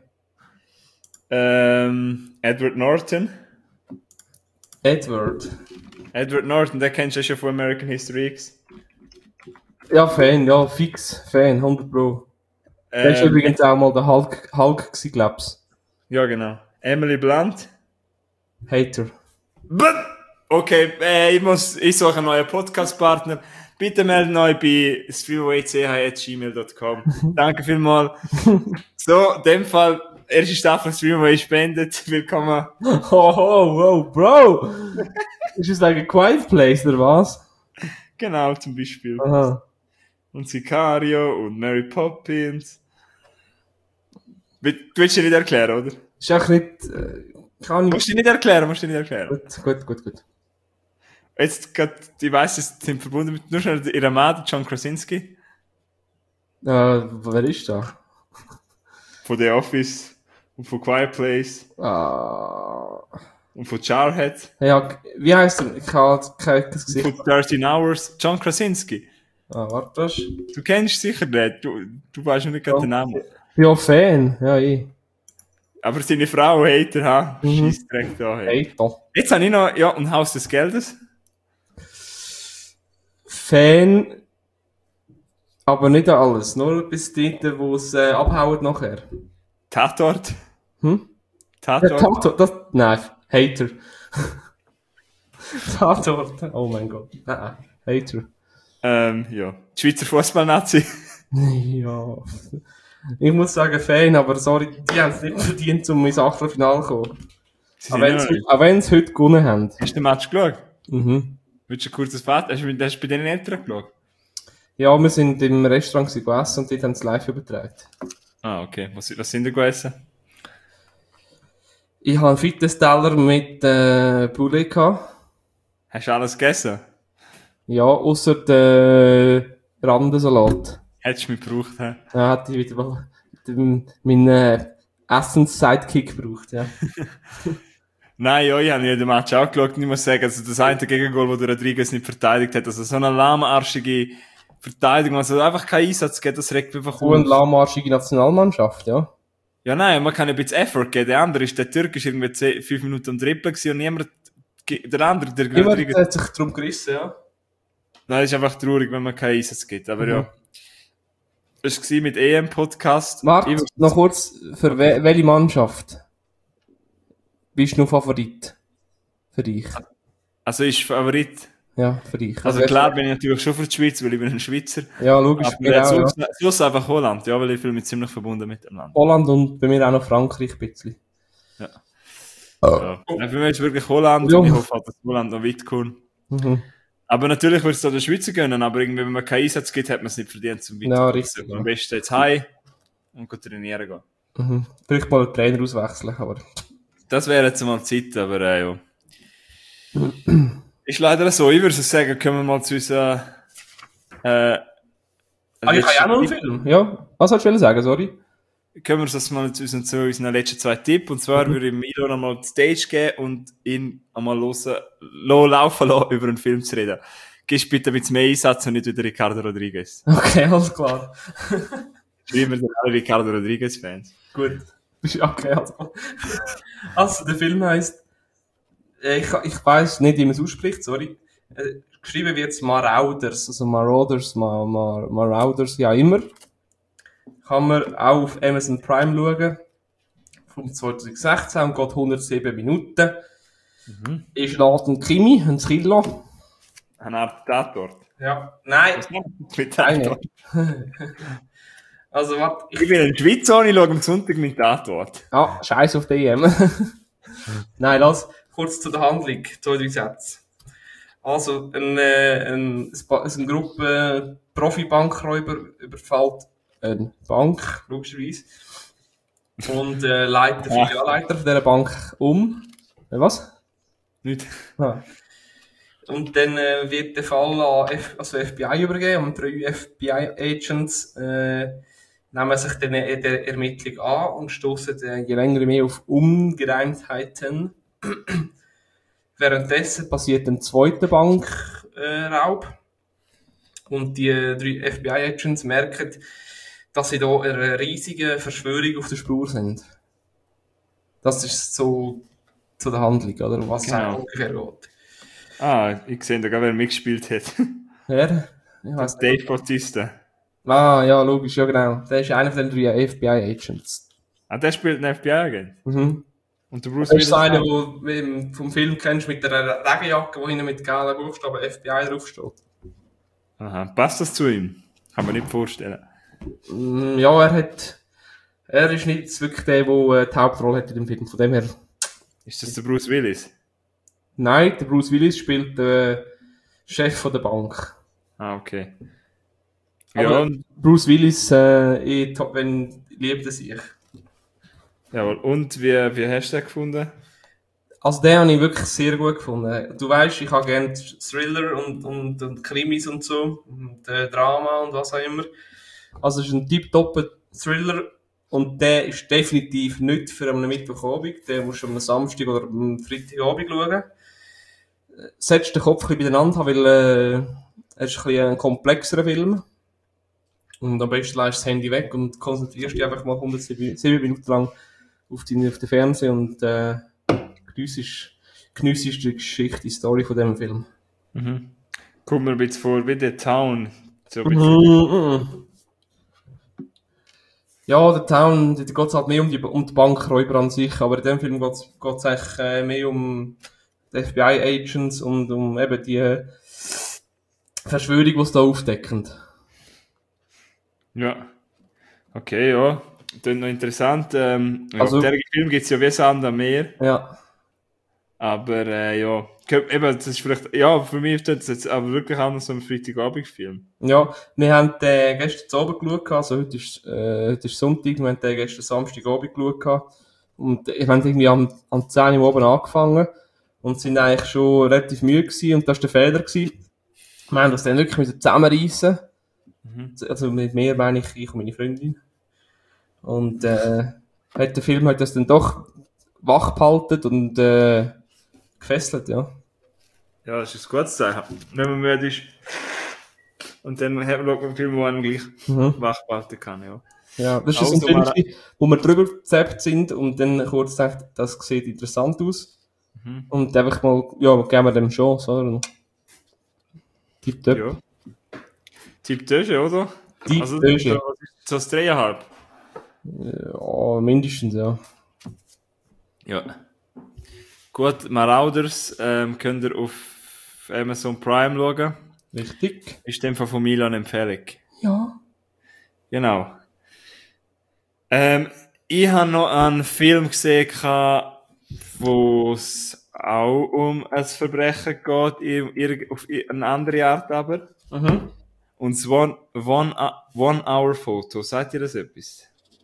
Ähm, Edward Norton. Edward. Edward Norton, den kennst du ja schon von American History X. Ja, Fan, ja, fix. Fan, hundert Pro. Ähm, Der ist übrigens auch mal der Hulk, Hulk gewesen, glaub's. Ja, genau. Emily Blunt. Hater. But, okay, äh, ich muss, ich suche einen neuen Podcast-Partner. Bitte melden euch bei streamaway punkt c h at gmail punkt com. Danke vielmals. So, in dem Fall, erste Staffel Streamaway spendet. Willkommen. Oh, oh, oh, Bro! Ist es like a Quiet Place, oder was? Genau, zum Beispiel. Aha. Und Sicario und Mary Poppins. Du willst dir nicht erklären, oder? Ist auch nicht, äh, kann ich... Musst du dir nicht erklären, musst du dir nicht erklären. Gut, gut, gut, gut. Jetzt grad, ich weiss, es sind verbunden mit nur schon ihrer Mann, John Krasinski. Äh, wer ist da? Von The Office und von Quiet Place Ah. und von Jarhead Ja, wie heisst er? Ich habe kein und Gesicht. von thirteen Hours. John Krasinski. Ah, warte. Du kennst sicher nicht, du, du weißt noch nicht gerade den Namen. Ja, Fan, ja, ich. Aber seine Frau Hater, ha? Mhm. Scheiss direkt da. Hey. Hater. Jetzt habe ich noch, ja, und Haus des Geldes. Fan, aber nicht alles. Nur bis dort, wo es äh, abhaut nachher. Tatort. Hm? Ja, Tatort. Tatort, das, nein, Hater. Tatort, oh mein Gott. Nein, Hater. Ähm, ja. Die Schweizer Fußballnazi. Ja. Ich muss sagen Fan, aber sorry, die haben es nicht verdient, um ins Achtelfinale zu kommen. Sie Auch sind wenn noch sie, nicht. auch wenn sie heute gewonnen haben. Hast du den Match geschaut? Mhm. Willst du ein kurzes Fazit? Hast du, hast du bei deinen Eltern geschaut? Ja, wir sind im Restaurant gewesen, gegessen und dort haben sie live übertragen. Ah, okay. Was, was sind ihr gegessen? Ich habe einen Fitnessteller mit äh, Poulet gehabt. Hast du alles gegessen? Ja, ausser der Randensalat. Hättest du mich gebraucht, hä? Da hätte ich wieder mal den, meinen äh, Essens-Sidekick gebraucht, ja. Nein, ja, ich habe ja den Match auch geschaut und ich muss sagen, also das eine Gegengol, wo der Rodriguez nicht verteidigt hat, also so eine lahmarschige Verteidigung, also einfach keinen Einsatz gibt, das regt mich einfach So eine lahmarschige Nationalmannschaft, ja. Ja, nein, man kann ein bisschen Effort geben. Der andere ist, der Türk ist irgendwie zehn, fünf Minuten am Dribbeln gewesen und niemand, der andere, der Niemand Rodriguez, hat sich darum gerissen, ja. nein, ist einfach traurig, wenn man keinen Einsatz gibt, aber Mhm. ja. Das war mit E M-Podcast. Marc, noch kurz, für we welche Mannschaft bist du noch Favorit? Für dich? Also ist Favorit. Ja, für dich. Also klar bin ich natürlich schon für die Schweiz, weil ich bin ein Schweizer. Ja, logisch, Aber genau, ja, ja. so, so ist einfach Holland, ja, weil ich fühle mich ziemlich verbunden mit dem Land. Holland und bei mir auch noch Frankreich ein bisschen. Ja. Ja. Ja, für mich ist wirklich Holland Ja. und ich hoffe halt, dass Holland noch weit kommt. Mhm. Aber natürlich würde es da der Schweizer gönnen, aber irgendwie, wenn man keinen Einsatz gibt, hat man es nicht verdient zum Ja, Weiterkommen. richtig, Also, ja. am besten jetzt heim und gut trainieren gehen. Mhm. Vielleicht mal den Trainer auswechseln, aber... Das wäre jetzt mal Zeit, aber äh, ja. Ist leider so. Ich würde sagen, kommen wir mal zu unserer... Äh, Ah, ich habe ja auch noch einen Film. Ja, was sollst du sagen, sorry? Können wir das mal zu unseren, zu unseren letzten zwei Tipps. Und zwar Mhm. würde ich Milo noch mal die Stage geben und ihn einmal hören, lassen, laufen lassen, über einen Film zu reden. Gibst bitte ein bisschen mehr Einsatz und nicht wieder Ricardo Rodriguez. Okay, alles klar. Schreiben wir sind alle Ricardo Rodriguez-Fans. Gut. Okay, alles klar. Also, der Film heisst... Äh, ich, ich weiss nicht, wie man es ausspricht, sorry. Äh, geschrieben wird es Marauders, also Marauders, Mar Mar Marauders, ja immer. Kann man auch auf Amazon Prime schauen. Vom zwanzig sechzehn und geht hundertsieben Minuten. Mhm. Ist laut ein Krimi, ein Thriller. Ein Art Tatort. Ja. Nein, Was macht man mit keine. Tatort? Also, warte, Ich bin in der Schweiz und ich schaue am Sonntag mit Tatort. Ah, scheiß auf die E M. Nein, lass kurz zu der Handlung, zwei, drei Sätze. Also, ein, äh, ein, es ba- es eine Gruppe Profi-Bankräuber überfällt eine Bank, logischerweise. Und äh, leitet den Ja. Filialleiter von dieser Bank um. Äh, was? Nicht? Ah. Und dann äh, wird der Fall an F also F B I übergeben und drei F B I-Agents äh, nehmen sich dann äh, der Ermittlung an und stoßen äh, je länger mehr auf Ungereimtheiten. Währenddessen passiert ein zweiter Bankraub äh, Raub. Und die äh, drei F B I-Agents merken, dass sie da einer riesigen Verschwörung auf der Spur sind. Das ist so zu der Handlung, oder? Um was es Genau. ungefähr geht. Ah, ich sehe da gar, wer mitgespielt hat. Wer? Ich weiss nicht. Dave Bautista. Ah, ja, logisch, ja genau. Der ist einer von den drei F B I-Agents. Ah, der spielt einen F B I-Agent. Mhm. Und der Bruce Das ist Willis einer, auch. den du vom Film kennst, mit der Regenjacke, wo hinten mit gelben Buchstaben F B I draufsteht. Aha, passt das zu ihm? Kann man nicht vorstellen. Mm, Ja, er hat... Er ist nicht wirklich der, der äh, die Hauptrolle hat in dem Film. Von dem her... Ist das der Bruce Willis? Nein, der Bruce Willis spielt den Chef von der Bank. Ah, okay. Aber Ja, und, Bruce Willis, äh, ich, wenn, liebt er sich. jawohl. Und wie, wie hast du den gefunden? Also den habe ich wirklich sehr gut gefunden. Du weißt, ich habe gerne Thriller und, und, und Krimis und so. Und äh, Drama und was auch immer. Also es ist ein tiptopper Thriller. Und der ist definitiv nicht für einen Mittwochabend. Den musst du am Samstag oder am Freitagabend schauen. Setzt den Kopf ein bisschen beieinander haben, weil äh, er ist ein, bisschen ein komplexerer Film. Und am besten lässt du das Handy weg und konzentrierst dich einfach mal hundertsieben Minuten lang auf, deine, auf den Fernseher und äh, geniessest, geniessest die Geschichte, die Story von diesem Film. Mhm. Kommt mir ein bisschen vor wie The Town. So ein bisschen. Mhm. Ja, der Town, da geht es halt mehr um die, um die Bankräuber an sich, aber in dem Film geht es eigentlich äh, mehr um die F B I-Agents und um eben die äh, Verschwörung, die sie da aufdecken. Ja. Okay, ja. Das ist noch interessant. Ähm, ja, Also- auf der Film gibt es ja wie Sand am Meer. Ja. Aber äh, ja, Kö- eben, das ist vielleicht, ja, für mich ist das jetzt aber wirklich anders so ein Freitagabend-Film. Ja, wir haben den gestern Abend geschaut, also heute ist, äh, heute ist Sonntag, wir haben den gestern Samstagabend geschaut und wir haben irgendwie am, am zehn Uhr oben angefangen und sind eigentlich schon relativ müde gewesen und das war der Fehler gewesen. Wir haben das dann wirklich müssen zusammenreissen. Mhm. Also mit mir meine ich, ich und meine Freundin. Und äh, hat der Film hat das dann doch wach behalten und äh, gefesselt, ja. Ja, das ist ein gutes Zeichen. Wenn man müde ist. Und dann hat man schaut man Film, wo man gleich Mhm. wach behalten kann, ja. Ja, das ist Also, ein Film, Mara- gewesen, wo wir drüber gezappt sind und dann kurz gedacht, das sieht interessant aus. Mhm. Und einfach mal, ja, geben wir dem eine Chance, oder? Tipptopp. Ja. Typ Töse, oder? Typ Also, Töse. so- so das dreieinhalb. Ja, mindestens, ja. Ja. Gut, Marauders ähm, könnt ihr auf Amazon Prime schauen. Richtig. Ist dem Fall von Milan eine Empfehlung. Ja. Genau. Ähm, ich habe noch einen Film gesehen, wo es auch um ein Verbrechen geht, in, irg- auf i- eine andere Art aber. Mhm. Und das One, One, One Hour Photo. Sagt ihr das etwas?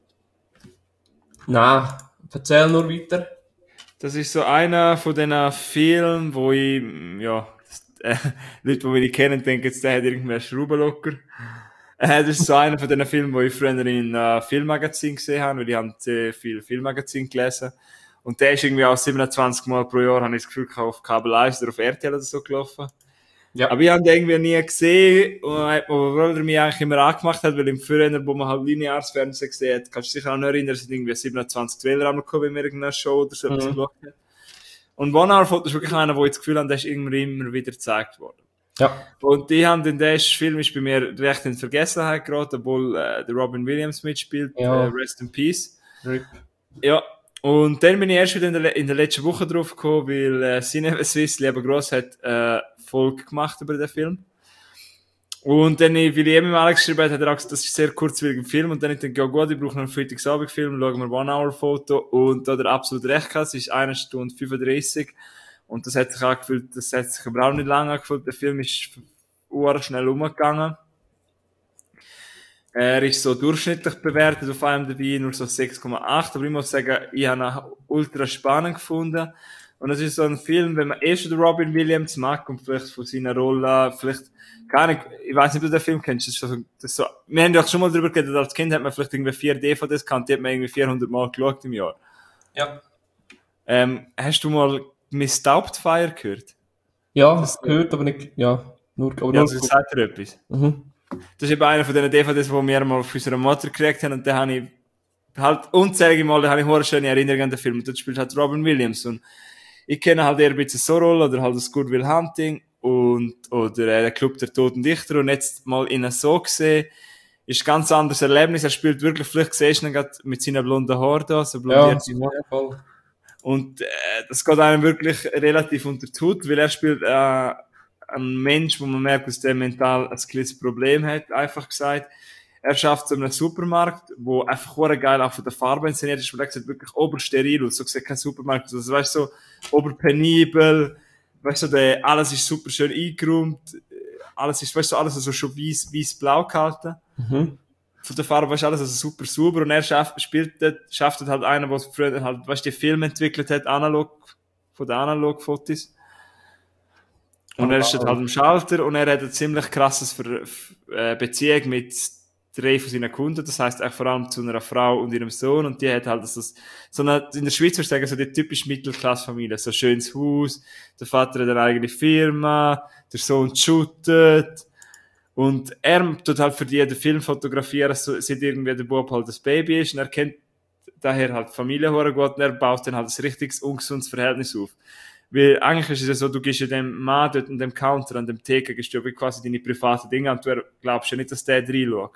Nein, erzähl nur weiter. Das ist so einer von diesen Filmen, wo ich, mm, ja, äh, Leute, die mich kennen, denken jetzt, der hat irgendeinen Schraubenlocker. Äh, das ist so einer von diesen Filmen, wo ich früher in äh, Filmmagazin gesehen habe, weil ich habe sehr viel Filmmagazin gelesen. Und der ist irgendwie auch siebenundzwanzig Mal pro Jahr, habe ich das Gefühl, auf Kabel eins oder auf R T L oder so gelaufen. Ja. Aber ich habe den irgendwie nie gesehen, und obwohl er mich eigentlich immer angemacht hat, weil im Frühjahr, wo man halt lineares Fernsehen gesehen hat, kannst du dich sicher auch noch erinnern, es sind irgendwie siebenundzwanzig Trailer gekommen, wenn wir irgendeine Show oder so etwas Mhm. geschaut haben. Und One Hour Photo ist wirklich einer, wo ich das Gefühl habe, der ist irgendwie immer wieder gezeigt worden. Ja. Und ich habe den, der Film ist bei mir recht in Vergessenheit geraten, obwohl äh, der Robin Williams mitspielt, Ja. äh, Rest in Peace. Rip. Ja, und dann bin ich erst wieder in der, le- in der letzten Woche drauf gekommen, weil äh, Cinema Swiss, lieber Gross, hat äh, Folge gemacht über den Film. Und dann, äh, weil ich eben mit Alex geschrieben habe, hat er auch gesagt, das ist ein sehr kurzweiliger Film. Und dann ich denke, ja gut, ich brauche noch einen Freitagsabend-Film, schauen wir One-Hour-Foto. Und da hat er absolut recht gehabt, es ist eine Stunde fünfunddreißig. Und das hat sich angefühlt, das hat sich aber auch nicht lange angefühlt. Der Film ist uhr schnell umgegangen. Er ist so durchschnittlich bewertet auf IMDb, nur so sechs Komma acht. Aber ich muss sagen, ich habe ihn ultra spannend gefunden. Und es ist so ein Film, wenn man eh schon den Robin Williams mag und vielleicht von seiner Rolle, vielleicht, gar nicht, ich weiß nicht, ob du den Film kennst, das ist so, das ist so, wir haben ja auch schon mal drüber geredet, als Kind hat man vielleicht irgendwie vier D V Ds gehabt, die hat man irgendwie vierhundert Mal geschaut im Jahr. Ja. Ähm, hast du mal Miss Doubtfire gehört? Ja, das gehört, aber nicht, ja, nur, aber Ja, nur. das sagt dir etwas. Mhm. Das ist eben einer von diesen D V Ds, die wir mal auf unserer Mutter gekriegt haben, und da habe ich halt unzählige Mal, da habe ich eine schöne Erinnerung an den Film, und dort spielt halt Robin Williams, und ich kenne halt eher ein bisschen so Rollen, oder halt das Good Will Hunting, und, oder äh, der Club der Toten Dichter, und jetzt mal ihn so gesehen, ist ein ganz anderes Erlebnis, er spielt wirklich, vielleicht siehst du ihn gerade mit seinen blonden Haaren da, so Ja, blondierte Haare. voll. Und äh, das geht einem wirklich relativ unter die Haut, weil er spielt äh, einen Mensch, wo man merkt, dass der mental ein kleines Problem hat, einfach gesagt. Er schafft so einen Supermarkt, wo einfach hure geil auch von der Farbe inszeniert ist, weil er sieht wirklich obersteril aus, so sieht kein Supermarkt aus. Also weißt du, so oberpenibel, weißt du, der, alles ist super schön eingeräumt, alles ist, weißt du, alles so schon weiß, weiß-blau gehalten. Mhm. Von der Farbe ist alles also super sauber, und er schafft, spielt dort, schafft dort halt einer, der früher halt, weißt du, die Filme entwickelt hat, analog, von den Analog-Fotos. Und er steht halt am Schalter, und er hat ein ziemlich krasses Ver äh, Beziehung mit drei von seinen Kunden, das heisst auch vor allem zu einer Frau und ihrem Sohn, und die hat halt das, so eine, in der Schweiz würde ich sagen, so die typische Mittelklassfamilie, so ein schönes Haus, der Vater hat eine eigene Firma, der Sohn shootet, und er tut halt für die den Film fotografieren, so, sieht irgendwie der Bub halt das Baby ist, und er kennt daher halt die Familie hure gut, und er baut dann halt ein richtiges ungesundes Verhältnis auf. Weil eigentlich ist es ja so, du gehst ja dem Mann dort an dem Counter, an dem Theke, gehst du ja quasi deine privaten Dinge, und du glaubst ja nicht, dass der reinschaut.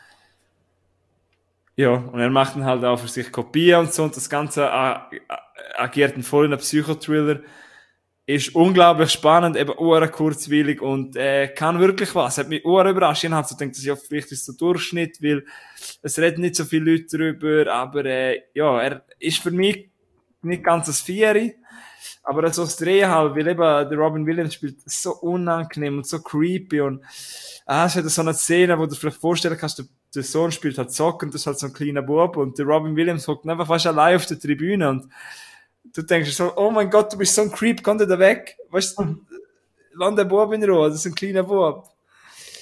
Ja, und er macht dann halt auch für sich Kopien und so, und das Ganze ag agiert dann voll in einem Psychothriller. Ist unglaublich spannend, eben uhr kurzweilig, und äh, kann wirklich was. Hat mich uhr überrascht. Ich habe so gedacht, das ist ja vielleicht ist so Durchschnitt, weil es reden nicht so viele Leute drüber, aber äh, ja, er ist für mich nicht ganz das Vieri, aber so das Drehhalb, weil eben der Robin Williams spielt so unangenehm und so creepy, und ah, es hat so eine Szene, wo du dir vielleicht vorstellen kannst, der, der Sohn spielt halt Soccer, und das ist halt so ein kleiner Bub, und der Robin Williams hockt einfach fast allein auf der Tribüne, und du denkst so, oh mein Gott, du bist so ein Creep, komm da weg, weißt du, lass den Bub in Ruhe, das ist ein kleiner Bub.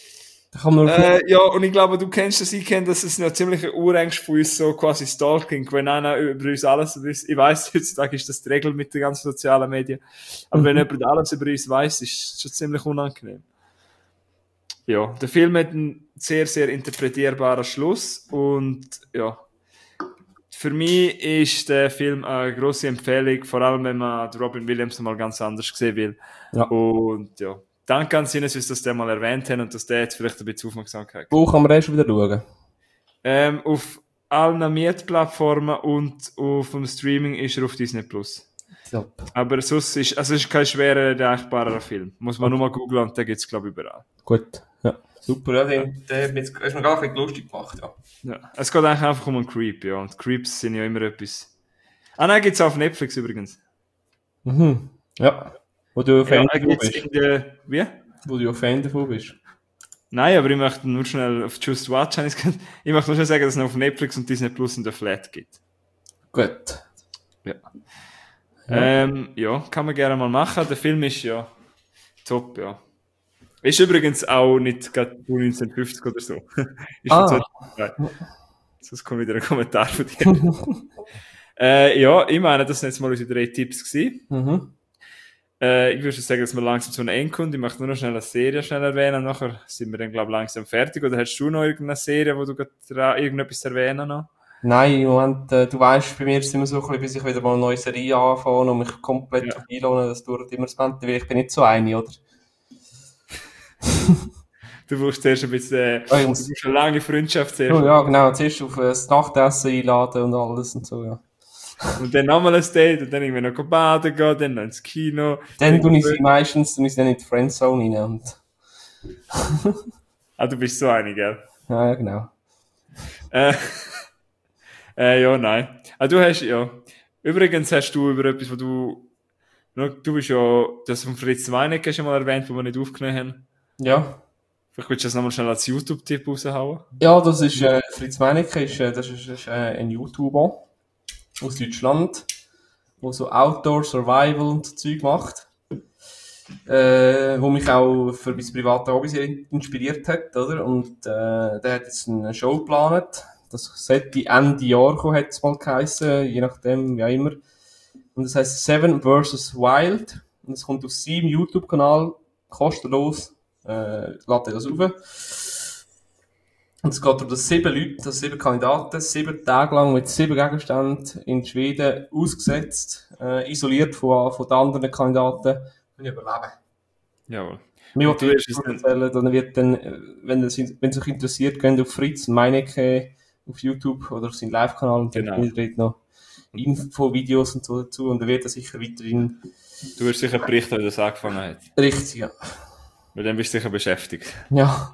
Da kann man Äh, ja, und ich glaube, du kennst das, ich kenne das, es ist noch ziemlich ein Urängst von uns, so quasi Stalking, wenn einer über uns alles weiß. Ich weiss, heutzutage ist das die Regel mit den ganzen sozialen Medien. Aber Mhm. wenn jemand alles über uns weiss, ist es schon ziemlich unangenehm. Ja, der Film hat einen sehr, sehr interpretierbaren Schluss und ja, für mich ist der Film eine grosse Empfehlung, vor allem wenn man Robin Williams mal ganz anders sehen will. Ja. Und ja, danke an Sinnes, dass der mal erwähnt haben und dass der jetzt vielleicht ein bisschen Aufmerksamkeit Wo kann man erst wieder schauen? Ähm, auf allen Mietplattformen und auf dem Streaming ist er auf Disney Plus. Top. Aber sonst ist, also es ist kein schwerer, erreichbarer Film. Muss man nur mal googeln und den gibt es, glaube ich, überall. Gut, ja. Super, ja, den, den hat mir jetzt- hast mir gar nicht lustig gemacht, ja. Ja. Es geht eigentlich einfach um einen Creep, ja. Und Creeps sind ja immer etwas. Ah nein, gibt es auf Netflix übrigens. Mhm. Ja. Wo du Ja, Fan er davon gibt's bist. in der, wie? Wo du Fan davon bist. Nein, aber ich möchte nur schnell auf Just Watch, habe ich's gesagt. Ich möchte nur schnell sagen, dass es noch auf Netflix und Disney Plus in der Flat gibt. Gut. Ja. Ja. Ähm, ja, kann man gerne mal machen. Der Film ist ja top, ja. Ist übrigens auch nicht gerade neunzehnhundertfünfzig oder so. Ist von Ah. zweitausenddrei. Sonst kommt wieder ein Kommentar von dir. äh, ja, ich meine, das sind jetzt mal unsere drei Tipps gewesen. Mhm. Äh, ich würde schon sagen, dass wir langsam zu einem Ende kommen. Ich möchte nur noch schnell eine Serie schnell erwähnen. Nachher sind wir dann, glaube ich, langsam fertig. Oder hast du noch irgendeine Serie, wo du gerade irgendetwas erwähnen noch? Nein, im Moment, äh, du weißt, bei mir ist es immer so ein bisschen, bis ich wieder mal eine neue Serie anfange und mich komplett Ja. ja. einlohne, das dauert immer das Moment, weil ich bin nicht so eine, oder? Du brauchst zuerst ein bisschen, äh, Ja, ich du muss- brauchst eine lange Freundschaft zuerst. Oh, ja, genau, zuerst auf äh, das Nachtessen einladen und alles und so, ja. Und dann nochmal ein Date und dann irgendwie noch baden gehen, dann noch ins Kino. Dann tue ich sie meistens, tue ich sie dann in die Friendzone rein und, Ah, du bist so eine, gell? ja, ja, genau. Äh, äh, ja, nein. Ah, du hast, ja. Übrigens hast du über etwas, wo du, noch- du bist ja, das von Fritz Meinecke schon mal erwähnt, wo wir nicht aufgenommen haben. Ja. Vielleicht willst du das nochmal schnell als YouTube-Tipp raushauen. Ja, das ist, äh, Fritz Meinecke ist, äh, das ist, ist äh, ein YouTuber aus Deutschland, der so Outdoor Survival und so Zeug macht. Äh, wo mich auch für mein privates Hobby sehr inspiriert hat, oder? Und, äh, der hat jetzt eine Show geplant. Das sollte Ende Jahr kommen, hat es mal geheissen, je nachdem, wie auch immer. Und das heisst Seven versus Wild. Und es kommt auf seinem YouTube-Kanal, kostenlos, äh, lädt er das rauf. Und es geht um das sieben Leute, das sieben Kandidaten, sieben Tage lang mit sieben Gegenständen in Schweden ausgesetzt, äh, isoliert von, von den anderen Kandidaten, und überleben. Jawohl. Mir Und du wollte wirst es ich dann- erzählen, dann wird dann, äh, wenn es, wenn es euch interessiert, geht auf Fritz Meinecke auf YouTube oder auf seinen Live-Kanal und dann Genau. findet ihr dort noch Infovideos und so dazu und dann wird er sicher weiterhin Du wirst sicher berichten, wie das angefangen hat. richtig, ja. Weil dann bist du sicher beschäftigt. Ja.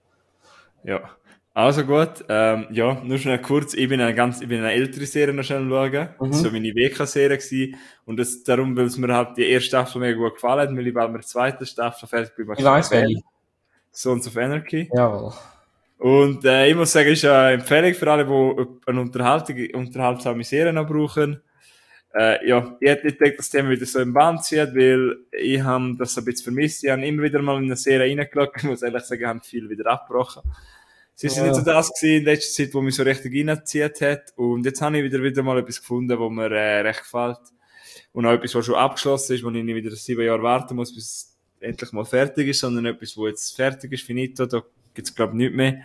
Ja. Also gut, ähm, ja, nur schnell kurz, ich bin eine ganz, ich bin eine ältere Serie noch schnell schauen. Mhm. Das war meine W K-Serie gewesen. Und das, darum, weil es mir halt die erste Staffel mega gut gefallen hat, weil ich bald mit der zweiten Staffel fertig bin. Ich weiss welche. Sons of Anarchy. Jawohl. Und, äh, ich muss sagen, ist eine Empfehlung für alle, die eine Unterhaltung, unterhaltsame Serie noch brauchen. Äh, ja, ich hätte nicht gedacht, dass das Thema wieder so im Band zieht, weil ich habe das ein bisschen vermisst. Ich habe immer wieder mal in eine Serie reingeschaut. Ich muss ehrlich sagen, ich habe viel wieder abgebrochen. Es ist Ja. nicht so das gewesen in letzter Zeit, wo mich so richtig reingezogen hat. Und jetzt habe ich wieder, wieder mal etwas gefunden, wo mir äh, recht gefällt. Und auch etwas, was schon abgeschlossen ist, wo ich nicht wieder sieben Jahre warten muss, bis es endlich mal fertig ist, sondern etwas, wo jetzt fertig ist, finito. Da gibt's glaube ich, nichts mehr.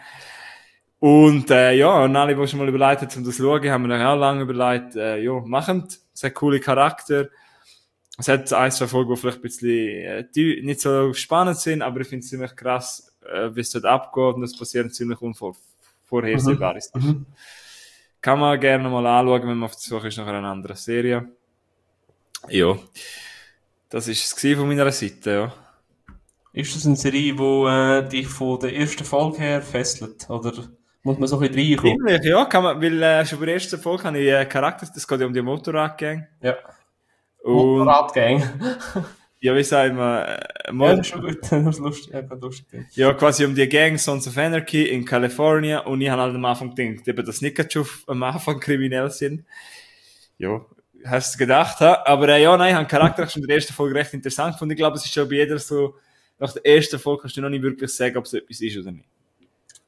Und äh, ja, und alle, die schon mal überlegt haben, um das zu schauen, haben mir dann auch lange überlegt, äh, ja, machen. Es hat coole Charakter. Es hat ein, zwei Folgen, die vielleicht ein bisschen äh, die nicht so spannend sind, aber ich finde es ziemlich krass, äh, wie es dort abgeht und es passieren ziemlich unvorhersehbare Sachen. Mhm. Kann man gerne mal anschauen, wenn man auf der Suche ist nach einer anderen Serie. Ja, das ist es gewesen von meiner Seite, ja. Ist das eine Serie, die äh, dich von der ersten Folge her fesselt? Oder muss man so ein bisschen reinkommen? Ziemlich, ja, kann man, weil äh, schon bei der ersten Folge habe ich äh, Charakter, das geht ja um die Motorradgang. Ja. Und Motorradgang. ja, wie sagen wir, äh, Ja, Mo- das ist schon gut. Das ist lustig. Ja, ganz lustig. ja, quasi um die Gang Sons of Anarchy in Kalifornien und ich habe halt am Anfang gedacht, eben, dass Nikachu am Anfang kriminell sind. Ja, hast du gedacht, ha? Aber äh, ja, nein, ich habe den Charakter schon in der ersten Folge recht interessant gefunden. Ich glaube, es ist schon bei jeder so, nach der ersten Folge kannst du noch nicht wirklich sagen, ob es etwas ist oder nicht.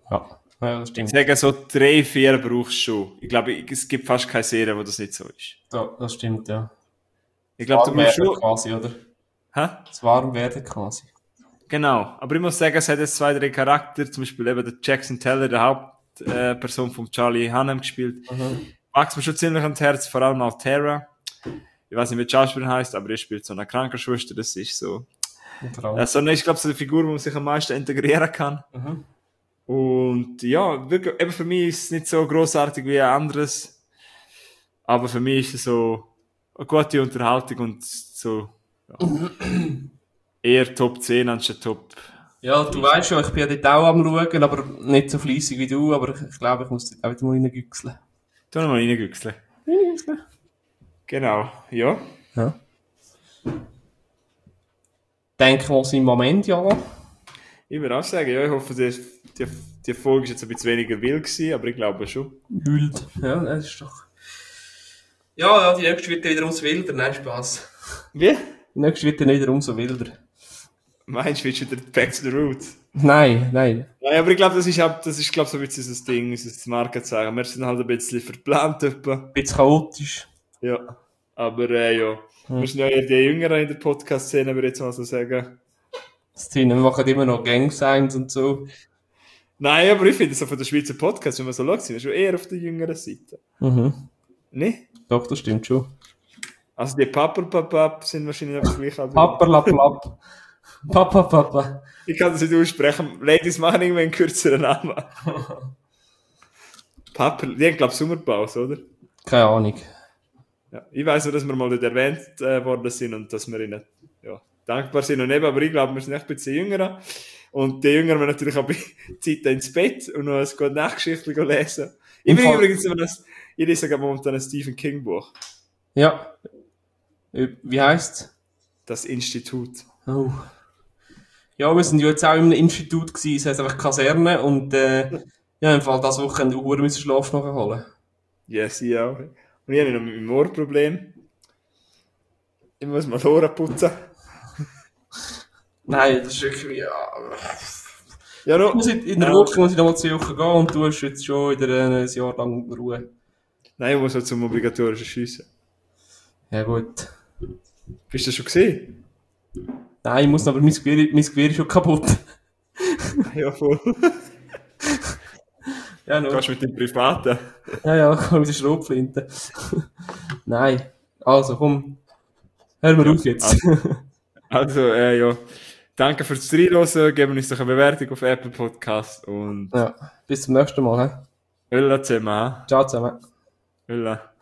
Ja, ja das Ich stimmt. sage, so drei, vier brauchst du schon. Ich glaube, es gibt fast keine Serie, wo das nicht so ist. Ja, das stimmt, ja. Ich glaube, du brauchst Warmwerden schon... quasi, oder? Hä? Das Warmwerden quasi. Genau. Aber ich muss sagen, es hat jetzt zwei, drei Charakter, zum Beispiel eben der Jackson Teller, der Hauptperson äh, Person von Charlie Hunnam gespielt. Mhm. Wächst mir schon ziemlich ans Herz, vor allem auch Tara. Ich weiß nicht, wie die Schauspielerin heisst, aber er spielt so eine Krankenschwester, das ist so... Genau. Ja, so eine, ich glaube, so eine Figur, wo man sich am meisten integrieren kann. Mhm. Und ja, wirklich, eben für mich ist es nicht so grossartig wie ein anderes. Aber für mich ist es so eine gute Unterhaltung und so ja, eher Top zehn anstatt Top. Ja, du weißt schon, ich bin ja dort auch am schauen, aber nicht so fleissig wie du, aber ich glaube, ich muss dort auch wieder mal reingüchseln. Tu noch mal reingüchseln. Reingüchseln? Genau, ja. Ja. Denken wir uns im Moment, ja. Ich würde auch sagen, ja, ich hoffe, die, die, die Folge ist jetzt ein bisschen weniger wild gewesen, aber ich glaube schon. Wild. Ja, das ist doch... Ja, ja, die nächste wird dann wieder umso wilder, nein, Spaß. Wie? Die nächste wird dann wieder umso wilder. Meinst du, willst du wieder back to the roots? Nein, nein. Nein, aber ich glaube, das ist, auch- das ist, glaube so ein bisschen unser Ding, unser Markenzeichen. Wir sind halt ein bisschen verplant, etwa. Ein bisschen chaotisch. Ja. Aber, äh, ja. Hm. Wir sind ja eher die Jüngeren in der Podcast-Szene, würde ich jetzt mal so sagen. Das Team, wir machen immer noch Gang-Signs und so. Nein, aber ich finde, so von der Schweizer Podcast, wenn man so schaut, sind wir schon eher auf der jüngeren Seite. Mhm. Ne? Doch, das stimmt schon. Also die Papperpapap sind wahrscheinlich noch gleich alt. Papperlaplapp. Papa, Papa. Ich kann das nicht aussprechen. Ladies machen irgendwie einen kürzeren Namen. Papper, die haben, glaube ich, Sommerpause, oder? Keine Ahnung. Ja. Ich weiss nur, dass wir mal dort erwähnt äh, worden sind und dass wir ihnen ja, dankbar sind. Und eben, aber ich glaube, wir sind echt ein bisschen jünger. Und die Jüngeren wollen natürlich auch bei Zeit ins Bett und noch ein gute Nachtgeschichte lesen. Ich Im bin Fall- übrigens immer das, ich lese sogar momentan ein Stephen King Buch. Ja. Äh, Wie heisst's? Das Institut. Oh. Ja, wir sind ja jetzt auch in einem Institut gewesen, es heisst einfach Kaserne und äh, ja, im Fall das Wochenende Uhr müssen Schlaf nachholen. Yes, ich auch. Und ich habe noch mit meinem Ohrproblem. Ich muss mal Ohren putzen. Nein, das ist wirklich, ja. Ja, Ich noch. muss in, in der Ja. Woche muss ich nochmal zu Woche gehen und du hast jetzt schon wieder äh, ein Jahr lang Ruhe. Nein, ich muss halt zum obligatorischen Schiessen. Ja gut. Bist du das schon gesehen? Nein, ich muss noch, aber mein Gewehr, mein Gewehr ist schon kaputt. Ja, voll. Ja, Du no. gehst mit dem Privaten. Ja, ja, ich habe wieder Schrotflinte. Nein. Also, komm. Hör mal auf jetzt. Also, äh, ja. Danke fürs Reinhören. Geben uns doch eine Bewertung auf Apple Podcast und Ja, bis zum nächsten Mal. He? Ölla zusammen. Ciao zusammen. Ölla.